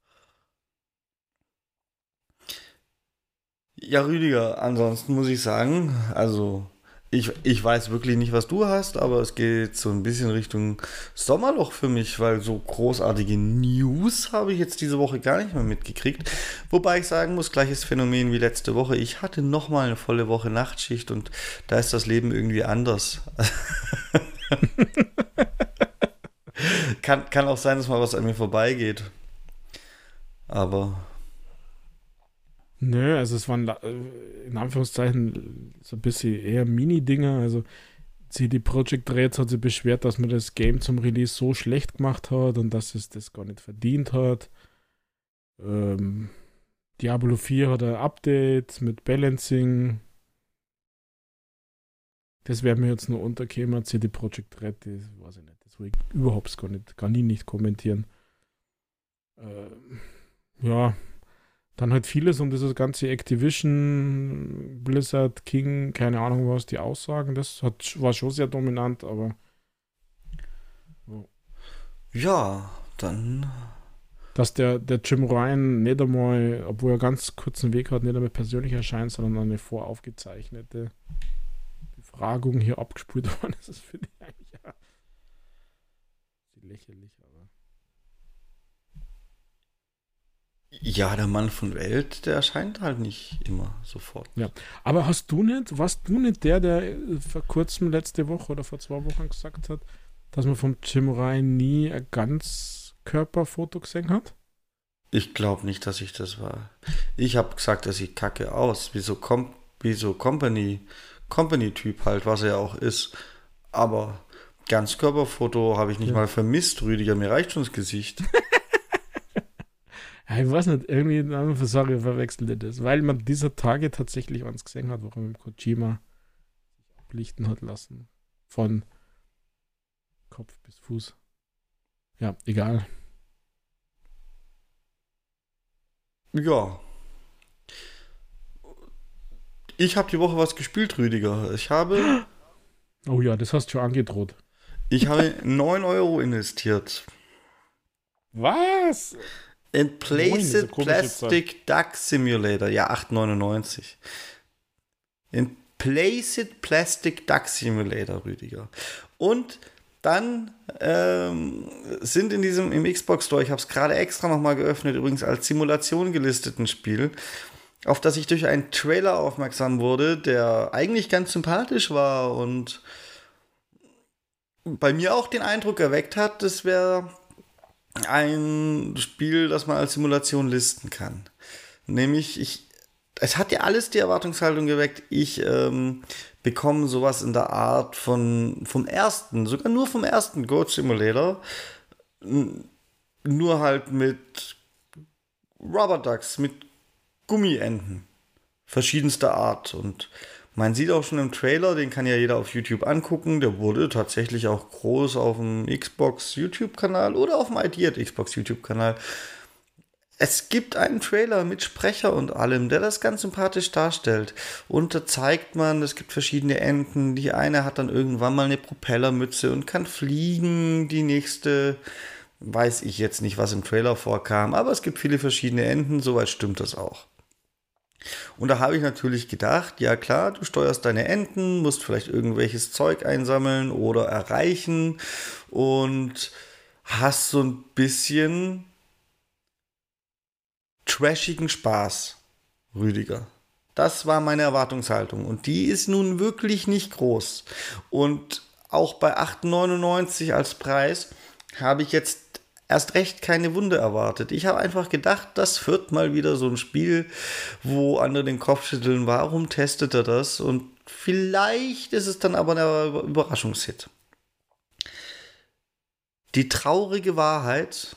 Ja, Rüdiger, ansonsten muss ich sagen, also ich, ich weiß wirklich nicht, was du hast, aber es geht so ein bisschen Richtung Sommerloch für mich, weil so großartige News habe ich jetzt diese Woche gar nicht mehr mitgekriegt. Wobei ich sagen muss, gleiches Phänomen wie letzte Woche. Ich hatte nochmal eine volle Woche Nachtschicht und da ist das Leben irgendwie anders. kann, kann auch sein, dass mal was an mir vorbeigeht. Aber... Nö, also es waren in Anführungszeichen so ein bisschen eher Mini-Dinger. Also C D Projekt Red hat sich beschwert, dass man das Game zum Release so schlecht gemacht hat und dass es das gar nicht verdient hat. Ähm, Diablo vier hat ein Update mit Balancing. Das wäre mir jetzt nur untergekommen. C D Projekt Red, das weiß ich nicht. Das will ich überhaupt gar nicht, kann ich nicht kommentieren. Ähm, ja, dann halt vieles um dieses ganze Activision, Blizzard, King, keine Ahnung was, die Aussagen, das hat, war schon sehr dominant, aber Ja, dann. dass der, der Jim Ryan nicht einmal, obwohl er ganz kurzen Weg hat, nicht einmal persönlich erscheint, sondern eine voraufgezeichnete Befragung hier abgespielt worden ist, das finde ich eigentlich ja lächerlich, aber. Ja, der Mann von Welt, der erscheint halt nicht immer sofort. Ja, aber hast du nicht, warst du nicht der, der vor kurzem letzte Woche oder vor zwei Wochen gesagt hat, dass man vom Jim Ryan nie ein Ganzkörperfoto gesehen hat? Ich glaube nicht, dass ich das war. Ich habe gesagt, er sieht kacke aus. Wie so, Com wie so Company, Company-Typ halt, was er auch ist. Aber Ganzkörperfoto habe ich nicht Ja. mal vermisst, Rüdiger. Mir reicht schon das Gesicht. Ja, ich weiß nicht, irgendwie, sorry, verwechselte das, weil man dieser Tage tatsächlich eins gesehen hat, warum mit Kojima sich ablichten hat lassen. Von Kopf bis Fuß. Ja, egal. Ja. Ich habe die Woche was gespielt, Rüdiger. Ich habe, Oh ja, das hast du schon angedroht. ich habe neun Euro investiert. Was? In Moin, Place diese It komische Plastic Duck Simulator. Ja, acht neunundneunzig. In Place It Plastic Duck Simulator, Rüdiger. Und dann ähm, sind in diesem, im Xbox Store, ich habe es gerade extra nochmal geöffnet, übrigens als Simulation gelisteten Spiel, auf das ich durch einen Trailer aufmerksam wurde, der eigentlich ganz sympathisch war und bei mir auch den Eindruck erweckt hat, das wäre ein Spiel, das man als Simulation listen kann. Nämlich, ich, es hat ja alles die Erwartungshaltung geweckt, ich ähm, bekomme sowas in der Art von vom ersten, sogar nur vom ersten Goat Simulator, n- nur halt mit Rubber Ducks, mit Gummienten verschiedenster Art. Und man sieht auch schon im Trailer, den kann ja jeder auf YouTube angucken, der wurde tatsächlich auch groß auf dem Xbox YouTube-Kanal oder auf dem I D at Xbox YouTube-Kanal. Es gibt einen Trailer mit Sprecher und allem, der das ganz sympathisch darstellt. Und da zeigt man, es gibt verschiedene Enten. Die eine hat dann irgendwann mal eine Propellermütze und kann fliegen. Die nächste weiß ich jetzt nicht, was im Trailer vorkam, aber es gibt viele verschiedene Enten, soweit stimmt das auch. Und da habe ich natürlich gedacht, ja klar, du steuerst deine Enten, musst vielleicht irgendwelches Zeug einsammeln oder erreichen und hast so ein bisschen trashigen Spaß, Rüdiger. Das war meine Erwartungshaltung und die ist nun wirklich nicht groß. Und auch bei acht neunundneunzig als Preis habe ich jetzt erst recht keine Wunder erwartet. Ich habe einfach gedacht, das wird mal wieder so ein Spiel, wo andere den Kopf schütteln, warum testet er das? Und vielleicht ist es dann aber ein Überraschungshit. Die traurige Wahrheit: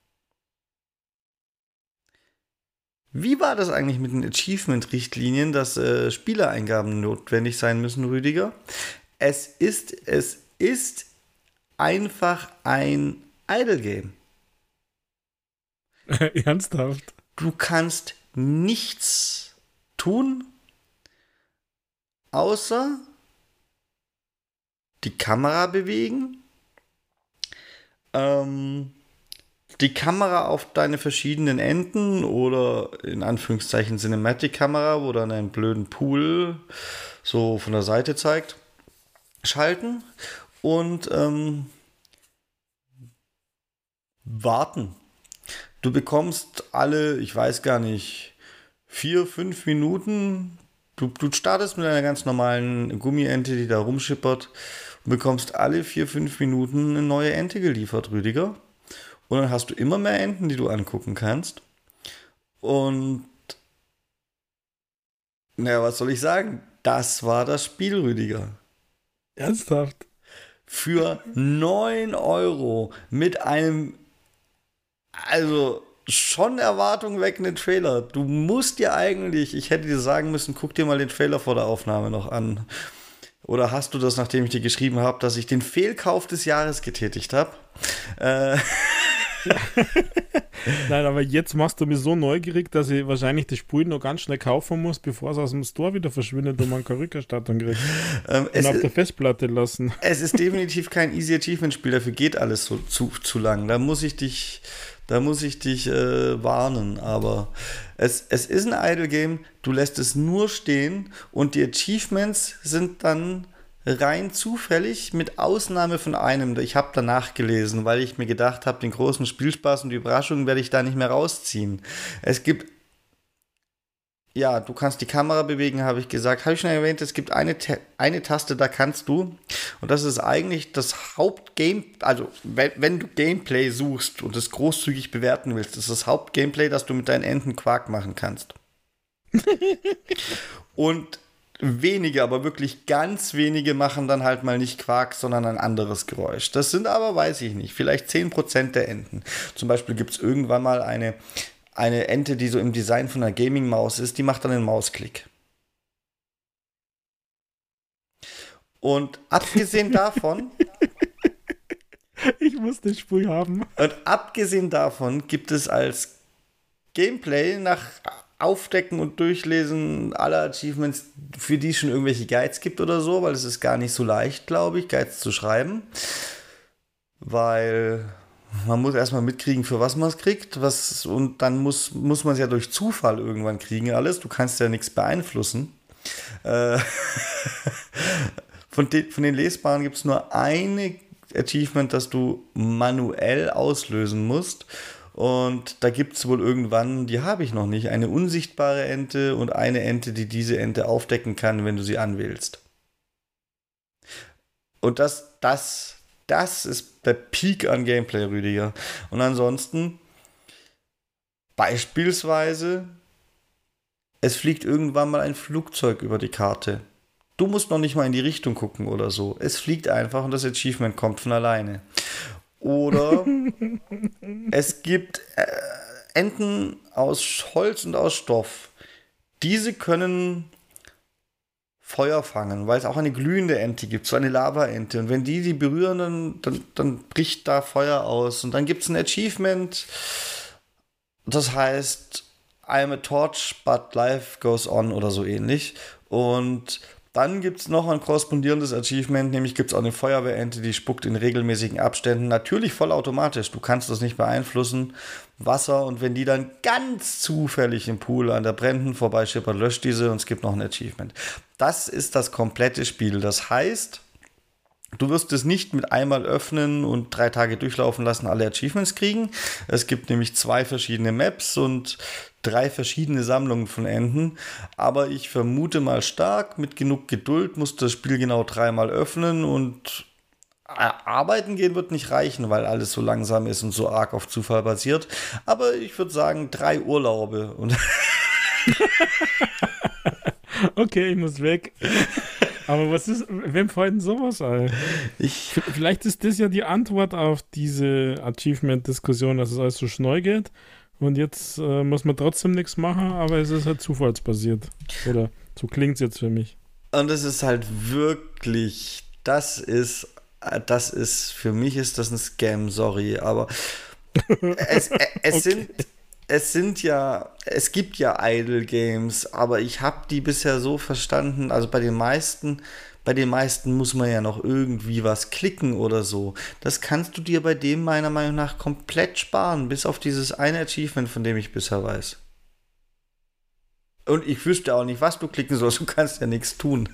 Wie war das eigentlich mit den Achievement-Richtlinien, dass äh, Spielereingaben notwendig sein müssen, Rüdiger? Es ist, es ist einfach ein Idle-Game. Ernsthaft? Du kannst nichts tun, außer die Kamera bewegen, ähm, die Kamera auf deine verschiedenen Enden oder in Anführungszeichen Cinematic-Kamera, wo dann einen blöden Pool so von der Seite zeigt, schalten und ähm, warten. Du bekommst alle, ich weiß gar nicht, vier, fünf Minuten, du, du startest mit einer ganz normalen Gummiente, die da rumschippert und bekommst alle vier, fünf Minuten eine neue Ente geliefert, Rüdiger. Und dann hast du immer mehr Enten, die du angucken kannst. Und naja, was soll ich sagen? Das war das Spiel, Rüdiger. Ernsthaft? Für neun Euro mit einem, also schon Erwartung weckenden Trailer. Du musst dir eigentlich, ich hätte dir sagen müssen, guck dir mal den Trailer vor der Aufnahme noch an. Oder hast du das, nachdem ich dir geschrieben habe, dass ich den Fehlkauf des Jahres getätigt habe? Äh. Nein, aber jetzt machst du mich so neugierig, dass ich wahrscheinlich das Spiel noch ganz schnell kaufen muss, bevor es aus dem Store wieder verschwindet und man keine Rückerstattung kriegt. Ähm, und auf der Festplatte lassen. Es ist definitiv kein Easy Achievement Spiel, dafür geht alles so zu, zu lang. Da muss ich dich, da muss ich dich äh, warnen, aber es, es ist ein Idle Game, du lässt es nur stehen und die Achievements sind dann rein zufällig, mit Ausnahme von einem. Ich habe danach gelesen, weil ich mir gedacht habe, den großen Spielspaß und die Überraschungen werde ich da nicht mehr rausziehen. Es gibt, ja, du kannst die Kamera bewegen, habe ich gesagt. Habe ich schon erwähnt, es gibt eine, eine Taste, da kannst du, und das ist eigentlich das Hauptgame, also wenn, wenn du Gameplay suchst und es großzügig bewerten willst, ist das Hauptgameplay, dass du mit deinen Enten Quark machen kannst. Und wenige, aber wirklich ganz wenige machen dann halt mal nicht Quark, sondern ein anderes Geräusch. Das sind aber, weiß ich nicht, vielleicht zehn Prozent der Enten. Zum Beispiel gibt es irgendwann mal eine, eine Ente, die so im Design von einer Gaming-Maus ist, die macht dann einen Mausklick. Und abgesehen davon... Ich muss das Spiel haben. Und abgesehen davon gibt es als Gameplay nach Aufdecken und Durchlesen aller Achievements, für die es schon irgendwelche Guides gibt oder so, weil es ist gar nicht so leicht, glaube ich, Guides zu schreiben. Weil man muss erstmal mitkriegen, für was man es kriegt, was, und dann muss, muss man es ja durch Zufall irgendwann kriegen, alles. Du kannst ja nichts beeinflussen. Äh von, de, von den Lesbaren gibt es nur eine Achievement, das du manuell auslösen musst. Und da gibt es wohl irgendwann, die habe ich noch nicht, eine unsichtbare Ente und eine Ente, die diese Ente aufdecken kann, wenn du sie anwählst. Und das, das, das ist der Peak an Gameplay, Rüdiger. Und ansonsten, beispielsweise, es fliegt irgendwann mal ein Flugzeug über die Karte. Du musst noch nicht mal in die Richtung gucken oder so. Es fliegt einfach und das Achievement kommt von alleine. Oder es gibt äh, Enten aus Holz und aus Stoff. Diese können Feuer fangen, weil es auch eine glühende Ente gibt, so eine Lava-Ente. Und wenn die die berühren, dann, dann, dann bricht da Feuer aus. Und dann gibt es ein Achievement, das heißt I'm a torch, but life goes on oder so ähnlich. Und dann gibt es noch ein korrespondierendes Achievement, nämlich gibt es auch eine Feuerwehrente, die spuckt in regelmäßigen Abständen, natürlich vollautomatisch, du kannst das nicht beeinflussen, Wasser, und wenn die dann ganz zufällig im Pool an der Bränden vorbeischippert, löscht diese und es gibt noch ein Achievement. Das ist das komplette Spiel, das heißt, du wirst es nicht mit einmal öffnen und drei Tage durchlaufen lassen, alle Achievements kriegen. Es gibt nämlich zwei verschiedene Maps und drei verschiedene Sammlungen von Enten. Aber ich vermute mal stark, mit genug Geduld musst du das Spiel genau dreimal öffnen und arbeiten gehen wird nicht reichen, weil alles so langsam ist und so arg auf Zufall basiert. Aber ich würde sagen, drei Urlaube. Und okay, ich muss weg. Aber was ist, wem fällt denn sowas ein? Ich, Vielleicht ist das ja die Antwort auf diese Achievement-Diskussion, dass es alles so schnell geht und jetzt äh, muss man trotzdem nichts machen, aber es ist halt zufallsbasiert. Oder so klingt es jetzt für mich. Und es ist halt wirklich, das ist, das ist, für mich ist das ein Scam, sorry, aber es, es okay. sind... Es sind ja, es gibt ja Idle Games, aber ich habe die bisher so verstanden, also bei den meisten, bei den meisten muss man ja noch irgendwie was klicken oder so. Das kannst du dir bei dem meiner Meinung nach komplett sparen, bis auf dieses eine Achievement, von dem ich bisher weiß. Und ich wüsste auch nicht, was du klicken sollst, du kannst ja nichts tun.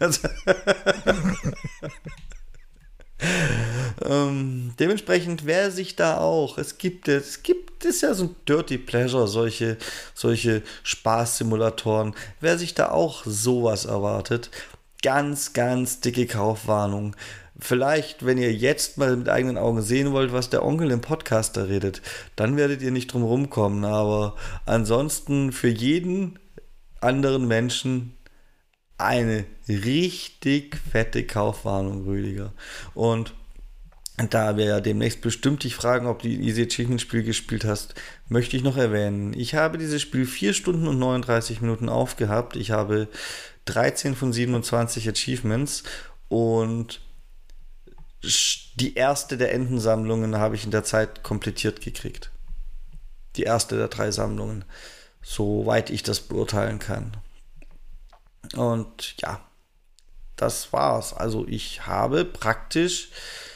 ähm, dementsprechend, wer sich da auch, es gibt es gibt es ja so ein Dirty Pleasure, solche, solche Spaßsimulatoren, wer sich da auch sowas erwartet, ganz, ganz dicke Kaufwarnung. Vielleicht, wenn ihr jetzt mal mit eigenen Augen sehen wollt, was der Onkel im Podcast da redet, dann werdet ihr nicht drum rumkommen, aber ansonsten für jeden anderen Menschen eine richtig fette Kaufwarnung, Rüdiger. Und da wir ja demnächst bestimmt dich fragen, ob du ein Easy Achievement Spiel gespielt hast, möchte ich noch erwähnen, ich habe dieses Spiel vier Stunden und neununddreißig Minuten aufgehabt. Ich habe dreizehn von siebenundzwanzig Achievements und die erste der Entensammlungen habe ich in der Zeit komplettiert gekriegt. Die erste der drei Sammlungen, soweit ich das beurteilen kann. Und ja, das war's. Also ich habe praktisch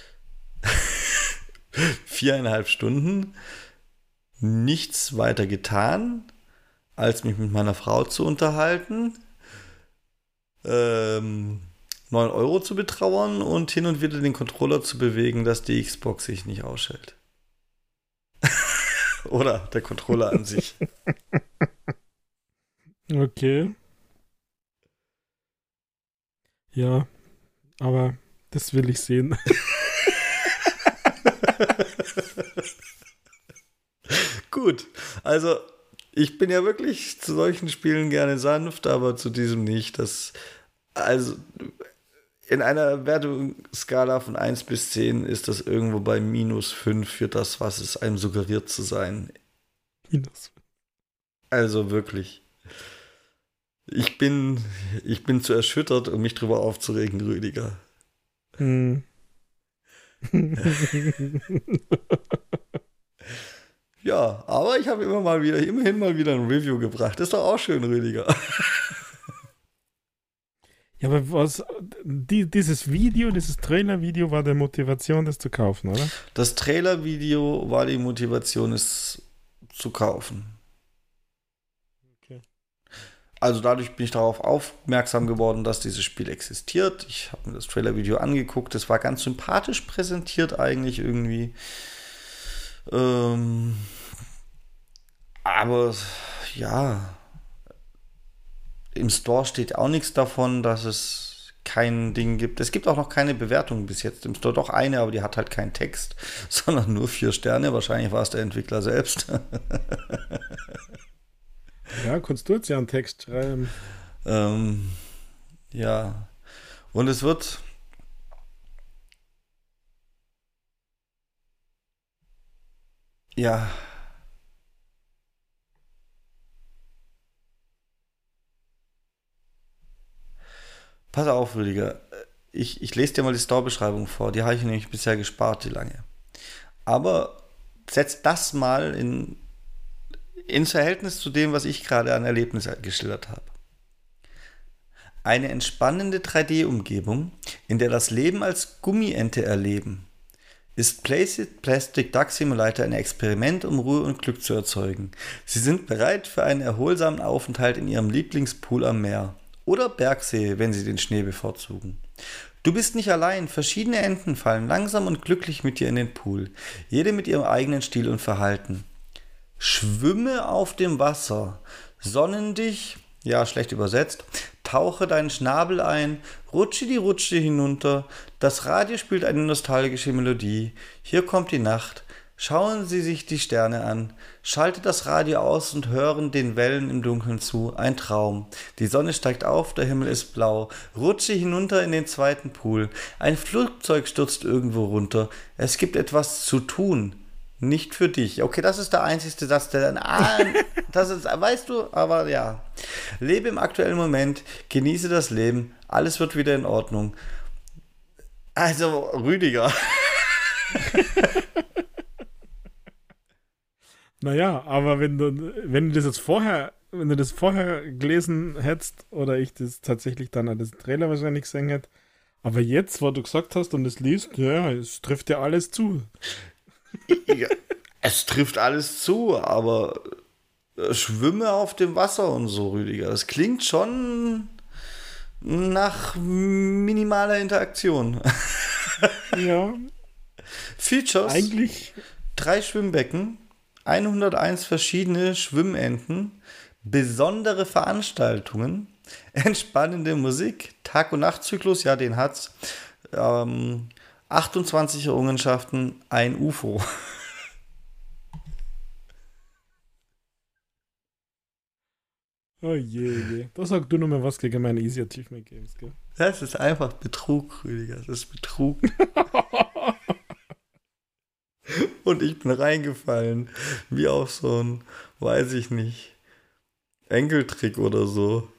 viereinhalb Stunden nichts weiter getan, als mich mit meiner Frau zu unterhalten, ähm, neun Euro zu betrauern und hin und wieder den Controller zu bewegen, dass die Xbox sich nicht ausschaltet. Oder der Controller an sich. Okay. Ja, aber das will ich sehen. Gut, also ich bin ja wirklich zu solchen Spielen gerne sanft, aber zu diesem nicht. Das, also in einer Wertungsskala von eins bis zehn ist das irgendwo bei minus fünf für das, was es einem suggeriert zu sein. Minus. Also wirklich. Ich bin, ich bin zu erschüttert, um mich drüber aufzuregen, Rüdiger. Hm. Ja, aber ich habe immer mal wieder, immerhin mal wieder ein Review gebracht. Ist doch auch schön, Rüdiger. Ja, aber was, die, dieses Video, dieses Trailer-Video war der Motivation, das zu kaufen, oder? Das Trailer-Video war die Motivation, es zu kaufen. Okay. Also dadurch bin ich darauf aufmerksam geworden, dass dieses Spiel existiert. Ich habe mir das Trailer-Video angeguckt. Es war ganz sympathisch präsentiert eigentlich irgendwie. Ähm, aber ja, im Store steht auch nichts davon, dass es kein Ding gibt. Es gibt auch noch keine Bewertung bis jetzt im Store. Doch eine, aber die hat halt keinen Text, sondern nur vier Sterne. Wahrscheinlich war es der Entwickler selbst. Ja, kannst du jetzt ja einen Text schreiben. ähm, ja, und es wird ja pass auf, Rüdiger. Ich, ich lese dir mal die Store-Beschreibung vor. Die habe ich nämlich bisher gespart, die lange. Aber setz das mal in, ins Verhältnis zu dem, was ich gerade an Erlebnis geschildert habe. Eine entspannende drei D-Umgebung, in der das Leben als Gummiente erleben, ist Plastic Duck Simulator ein Experiment, um Ruhe und Glück zu erzeugen. Sie sind bereit für einen erholsamen Aufenthalt in ihrem Lieblingspool am Meer oder Bergsee, wenn sie den Schnee bevorzugen. Du bist nicht allein, verschiedene Enten fallen langsam und glücklich mit dir in den Pool, jede mit ihrem eigenen Stil und Verhalten. Schwimme auf dem Wasser, sonnen dich, ja schlecht übersetzt, tauche deinen Schnabel ein, rutsche die Rutsche hinunter, das Radio spielt eine nostalgische Melodie, hier kommt die Nacht, schauen Sie sich die Sterne an, schalte das Radio aus und hören den Wellen im Dunkeln zu, ein Traum. Die Sonne steigt auf, der Himmel ist blau, rutsche hinunter in den zweiten Pool, ein Flugzeug stürzt irgendwo runter, es gibt etwas zu tun. Nicht für dich. Okay, das ist der einzigste Satz, der dann, ah, das ist, weißt du, aber ja. Lebe im aktuellen Moment, genieße das Leben, alles wird wieder in Ordnung. Also, Rüdiger. Naja, aber wenn du, wenn du das jetzt vorher, wenn du das vorher gelesen hättest, oder ich das tatsächlich dann an das Trailer wahrscheinlich gesehen hätte, aber jetzt, wo du gesagt hast und es liest, ja, es trifft ja alles zu. Ja, es trifft alles zu, aber schwimme auf dem Wasser und so, Rüdiger. Das klingt schon nach minimaler Interaktion. Ja. Features. Eigentlich. Drei Schwimmbecken, hunderteins verschiedene Schwimmenten, besondere Veranstaltungen, entspannende Musik, Tag- und Nachtzyklus, ja, den hat's. Ähm, achtundzwanzig Errungenschaften, ein U F O. Oh je, je. Da sag du nochmal was gegen meine Easy Achievement Games, gell? Das ist einfach Betrug, Rüdiger. Das ist Betrug. Und ich bin reingefallen. Wie auf so ein, weiß ich nicht, Enkeltrick oder so.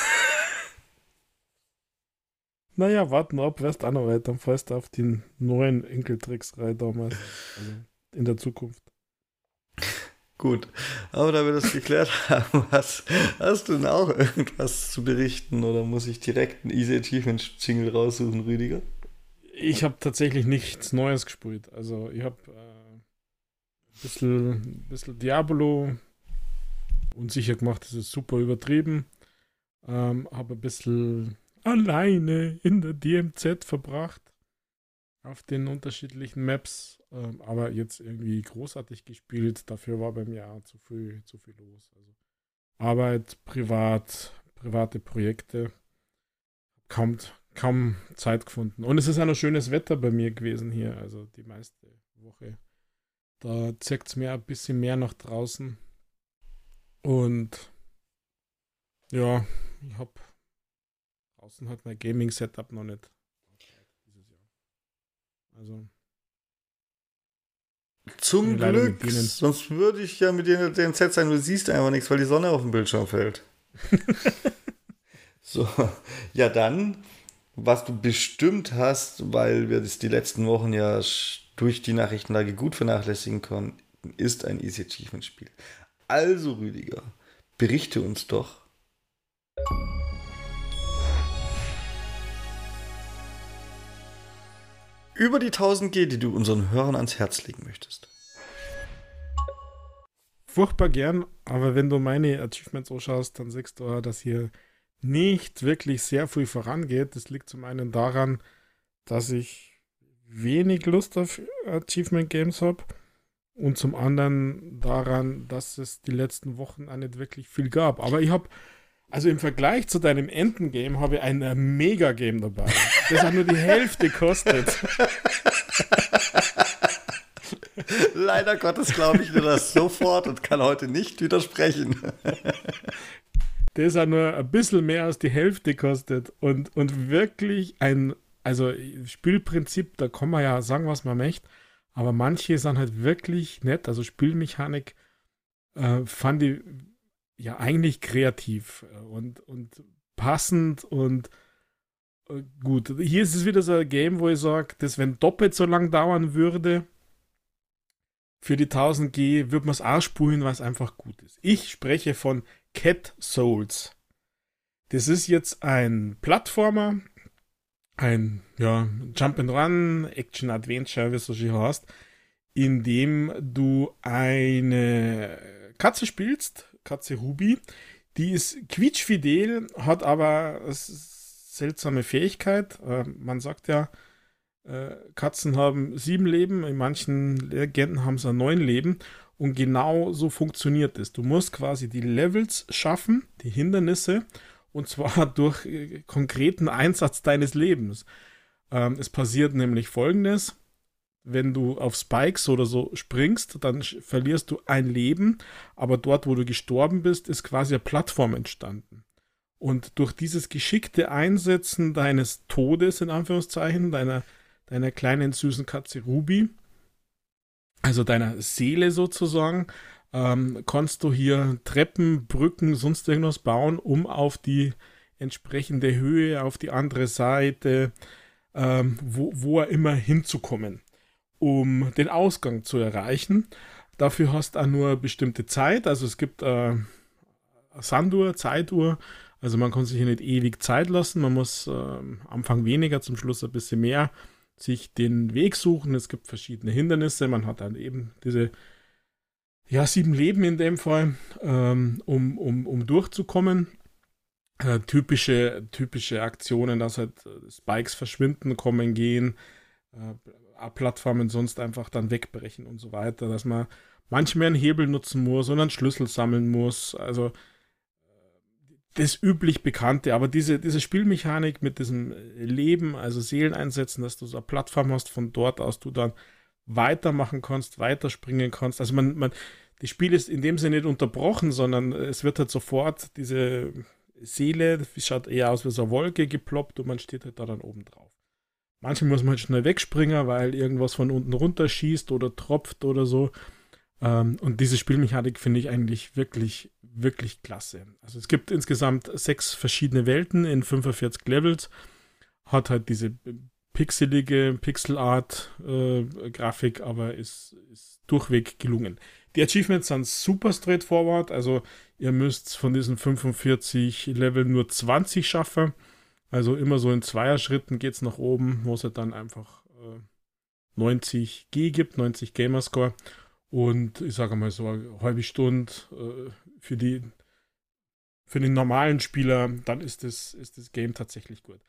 Naja, warten ab, wirst auch noch weiter. Dann fährst du auf die neuen Enkeltricks rein damals. Also in der Zukunft. Gut, aber da wir das geklärt haben, hast, hast du denn auch irgendwas zu berichten oder muss ich direkt einen Easy Achievement Jingle raussuchen, Rüdiger? Ich habe tatsächlich nichts Neues gespielt. Also ich habe äh, ein bisschen, bisschen Diablo unsicher gemacht, das ist super übertrieben. Ähm, habe ein bisschen alleine in der D M Z verbracht auf den unterschiedlichen Maps, ähm, aber jetzt irgendwie großartig gespielt. Dafür war bei mir auch zu viel, zu viel los. Also Arbeit, privat, private Projekte, kaum, kaum Zeit gefunden. Und es ist auch noch schönes Wetter bei mir gewesen hier, also die meiste Woche. Da zeigt es mir ein bisschen mehr nach draußen. Und ja, ich habe draußen halt mein Gaming-Setup noch nicht dieses Jahr. Also Zum leider mit Glück, denen. sonst würde ich ja mit dir in der D M Z sein, du siehst einfach nichts, weil die Sonne auf dem Bildschirm fällt. So, ja dann, was du bestimmt hast, weil wir das die letzten Wochen ja sch- durch die Nachrichtenlage gut vernachlässigen konnten, ist ein Easy Achievement Spiel. Also Rüdiger, berichte uns doch. Über die tausend G, die du unseren Hörern ans Herz legen möchtest. Furchtbar gern, aber wenn du meine Achievements anschaust, dann siehst du auch, dass hier nicht wirklich sehr viel vorangeht. Das liegt zum einen daran, dass ich wenig Lust auf Achievement Games habe und zum anderen daran, dass es die letzten Wochen auch nicht wirklich viel gab. Aber ich habe, also im Vergleich zu deinem Enten-Game, habe ich ein Mega-Game dabei, das auch nur die Hälfte kostet. Leider Gottes glaube ich dir das sofort und kann heute nicht widersprechen. Das auch nur ein bisschen mehr als die Hälfte kostet und, und wirklich ein, also Spielprinzip, da kann man ja sagen, was man möchte, aber manche sind halt wirklich nett, also Spielmechanik äh, fand ich ja eigentlich kreativ und, und passend und äh, gut. Hier ist es wieder so ein Game, wo ich sage, dass wenn doppelt so lang dauern würde, für die tausend G würde man es ausspulen, weil es einfach gut ist. Ich spreche von Cat Souls. Das ist jetzt ein Plattformer, ein ja, Jump-and-Run, Action-Adventure, wie es so schön heißt, in dem du eine Katze spielst, Katze Ruby. Die ist quietschfidel, hat aber eine seltsame Fähigkeit. Äh, man sagt ja, äh, Katzen haben sieben Leben, in manchen Legenden haben sie neun Leben. Und genau so funktioniert es. Du musst quasi die Levels schaffen, die Hindernisse, und zwar durch äh, konkreten Einsatz deines Lebens. Ähm, es passiert nämlich Folgendes: Wenn du auf Spikes oder so springst, dann sch- verlierst du ein Leben, aber dort, wo du gestorben bist, ist quasi eine Plattform entstanden. Und durch dieses geschickte Einsetzen deines Todes, in Anführungszeichen, deiner, deiner kleinen süßen Katze Ruby, also deiner Seele sozusagen, ähm, kannst du hier Treppen, Brücken, sonst irgendwas bauen, um auf die entsprechende Höhe, auf die andere Seite, ähm, wo, wo er immer hinzukommen, um den Ausgang zu erreichen. Dafür hast du auch nur eine bestimmte Zeit, also es gibt äh, Sanduhr, Zeituhr, also man kann sich hier nicht ewig Zeit lassen, man muss äh, am Anfang weniger, zum Schluss ein bisschen mehr sich den Weg suchen. Es gibt verschiedene Hindernisse. Man hat dann eben diese ja, sieben Leben in dem Fall, ähm, um, um, um durchzukommen. Äh, typische, typische Aktionen, dass halt Spikes verschwinden, kommen, gehen, äh, Plattformen sonst einfach dann wegbrechen und so weiter. Dass man manchmal einen Hebel nutzen muss und einen Schlüssel sammeln muss. Also das üblich Bekannte, aber diese, diese Spielmechanik mit diesem Leben, also Seelen einsetzen, dass du so eine Plattform hast, von dort aus du dann weitermachen kannst, weiterspringen kannst. Also man, man, das Spiel ist in dem Sinne nicht unterbrochen, sondern es wird halt sofort diese Seele, das schaut eher aus wie so eine Wolke geploppt und man steht halt da dann oben drauf. Manchmal muss man halt schnell wegspringen, weil irgendwas von unten runter schießt oder tropft oder so. Und diese Spielmechanik finde ich eigentlich wirklich, wirklich klasse. Also es gibt insgesamt sechs verschiedene Welten in fünfundvierzig Levels. Hat halt diese pixelige Pixel-Art-Grafik, äh, aber ist, ist durchweg gelungen. Die Achievements sind super straightforward. Also ihr müsst von diesen fünfundvierzig Leveln nur zwanzig schaffen. Also immer so in Zweierschritten geht es nach oben, wo es halt dann einfach äh, neunzig G gibt, neunzig Gamerscore. Und ich sage mal so eine halbe Stunde äh, für, die, für den normalen Spieler, dann ist das, ist das Game tatsächlich gut.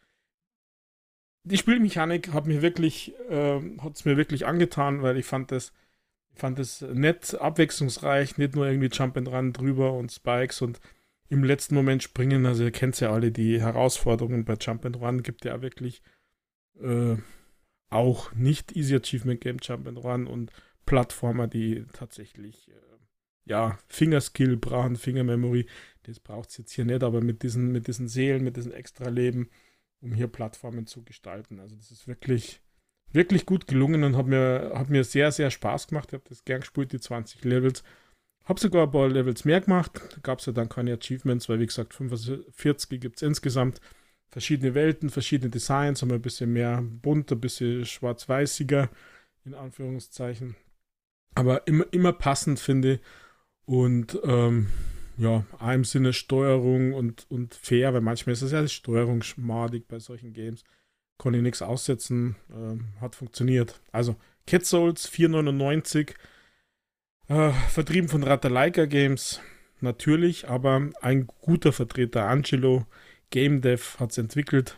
Die Spielmechanik hat mir wirklich, äh, hat es mir wirklich angetan, weil ich fand das, ich fand das nett, abwechslungsreich, nicht nur irgendwie Jump and Run drüber und Spikes und im letzten Moment springen. Also ihr kennt ja alle, die Herausforderungen bei Jump and Run gibt ja wirklich äh, auch nicht Easy Achievement Game Jump and Run und Plattformer, die tatsächlich äh, ja, Fingerskill brauchen, Fingermemory, das braucht es jetzt hier nicht, aber mit diesen, mit diesen Seelen, mit diesen Extra-Leben, um hier Plattformen zu gestalten. Also das ist wirklich, wirklich gut gelungen und hat mir, hat mir sehr, sehr Spaß gemacht. Ich habe das gern gespielt, die zwanzig Levels. Habe sogar ein paar Levels mehr gemacht. Da gab es ja dann keine Achievements, weil wie gesagt, fünfundvierzig gibt es insgesamt. Verschiedene Welten, verschiedene Designs, haben ein bisschen mehr bunt, ein bisschen schwarz-weißiger, in Anführungszeichen. Aber immer, immer passend, finde ich. Und ähm, ja, auch im Sinne Steuerung und, und fair, weil manchmal ist es ja steuerungsschmadig bei solchen Games. Konnte ich nichts aussetzen, ähm, hat funktioniert. Also, Cat Souls vier neunundneunzig, äh, vertrieben von Ratalaika Games, natürlich, aber ein guter Vertreter, Angelo, Game Dev, hat es entwickelt.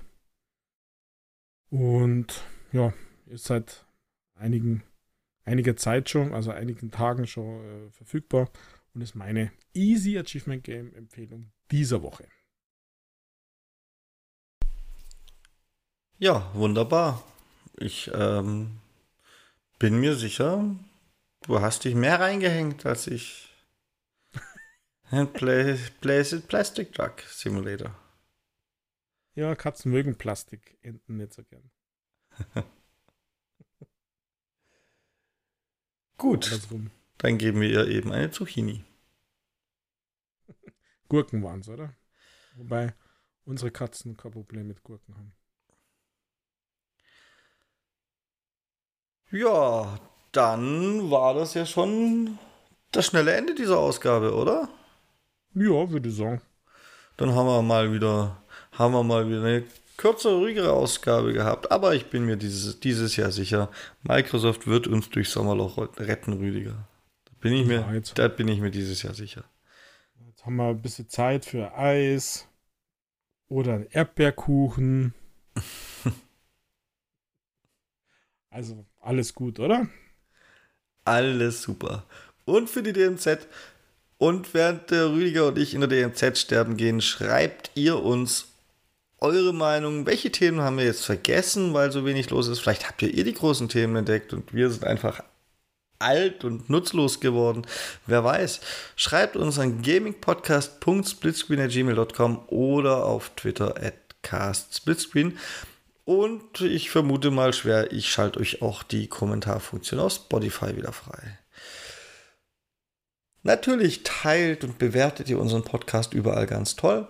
Und ja, ist seit einigen einiger Zeit schon, also einigen Tagen schon äh, verfügbar und ist meine Easy Achievement Game Empfehlung dieser Woche. Ja, wunderbar. Ich ähm, bin mir sicher, du hast dich mehr reingehängt als ich. Play, Play Plastic Truck Simulator. Ja, Katzen mögen Plastik, Enten nicht so gern. Gut, andersrum. Dann geben wir ihr eben eine Zucchini. Gurken waren es, oder? Wobei unsere Katzen kein Problem mit Gurken haben. Ja, dann war das ja schon das schnelle Ende dieser Ausgabe, oder? Ja, würde ich sagen. Dann haben wir mal wieder, haben wir mal wieder eine kürzere, ruhigere Ausgabe gehabt. Aber ich bin mir dieses, dieses Jahr sicher, Microsoft wird uns durch Sommerloch retten, Rüdiger. Da bin ich, ja, mir, da bin ich mir dieses Jahr sicher. Jetzt haben wir ein bisschen Zeit für Eis oder einen Erdbeerkuchen. Also alles gut, oder? Alles super. Und für die D M Z. Und während der Rüdiger und ich in der D M Z sterben gehen, schreibt ihr uns eure Meinung. Welche Themen haben wir jetzt vergessen, weil so wenig los ist? Vielleicht habt ihr ihr die großen Themen entdeckt und wir sind einfach alt und nutzlos geworden. Wer weiß. Schreibt uns an gamingpodcast punkt splitscreen at gmail punkt com oder auf Twitter at castsplitscreen. Und ich vermute mal schwer, ich schalte euch auch die Kommentarfunktion auf Spotify wieder frei. Natürlich teilt und bewertet ihr unseren Podcast überall ganz toll.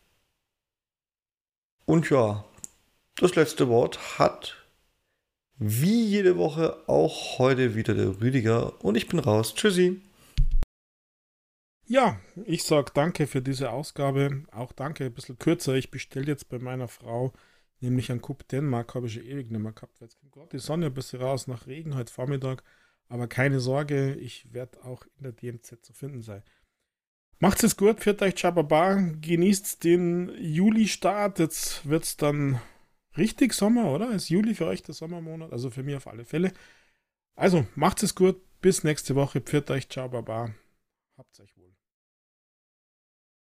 Und ja, das letzte Wort hat wie jede Woche auch heute wieder der Rüdiger. Und ich bin raus. Tschüssi. Ja, ich sag danke für diese Ausgabe. Auch danke, ein bisschen kürzer. Ich bestelle jetzt bei meiner Frau nämlich einen Cup Dänemark, habe ich schon ewig nicht mehr gehabt. Jetzt kommt gerade die Sonne ein bisschen raus nach Regen heute Vormittag. Aber keine Sorge, ich werde auch in der D M Z zu finden sein. Macht's es gut, führt euch Chababa, genießt den Juli-Start. Jetzt wird's dann richtig Sommer, oder? Ist Juli für euch der Sommermonat? Also für mich auf alle Fälle. Also, macht's es gut, bis nächste Woche, führt euch Chababa. Habt's euch wohl.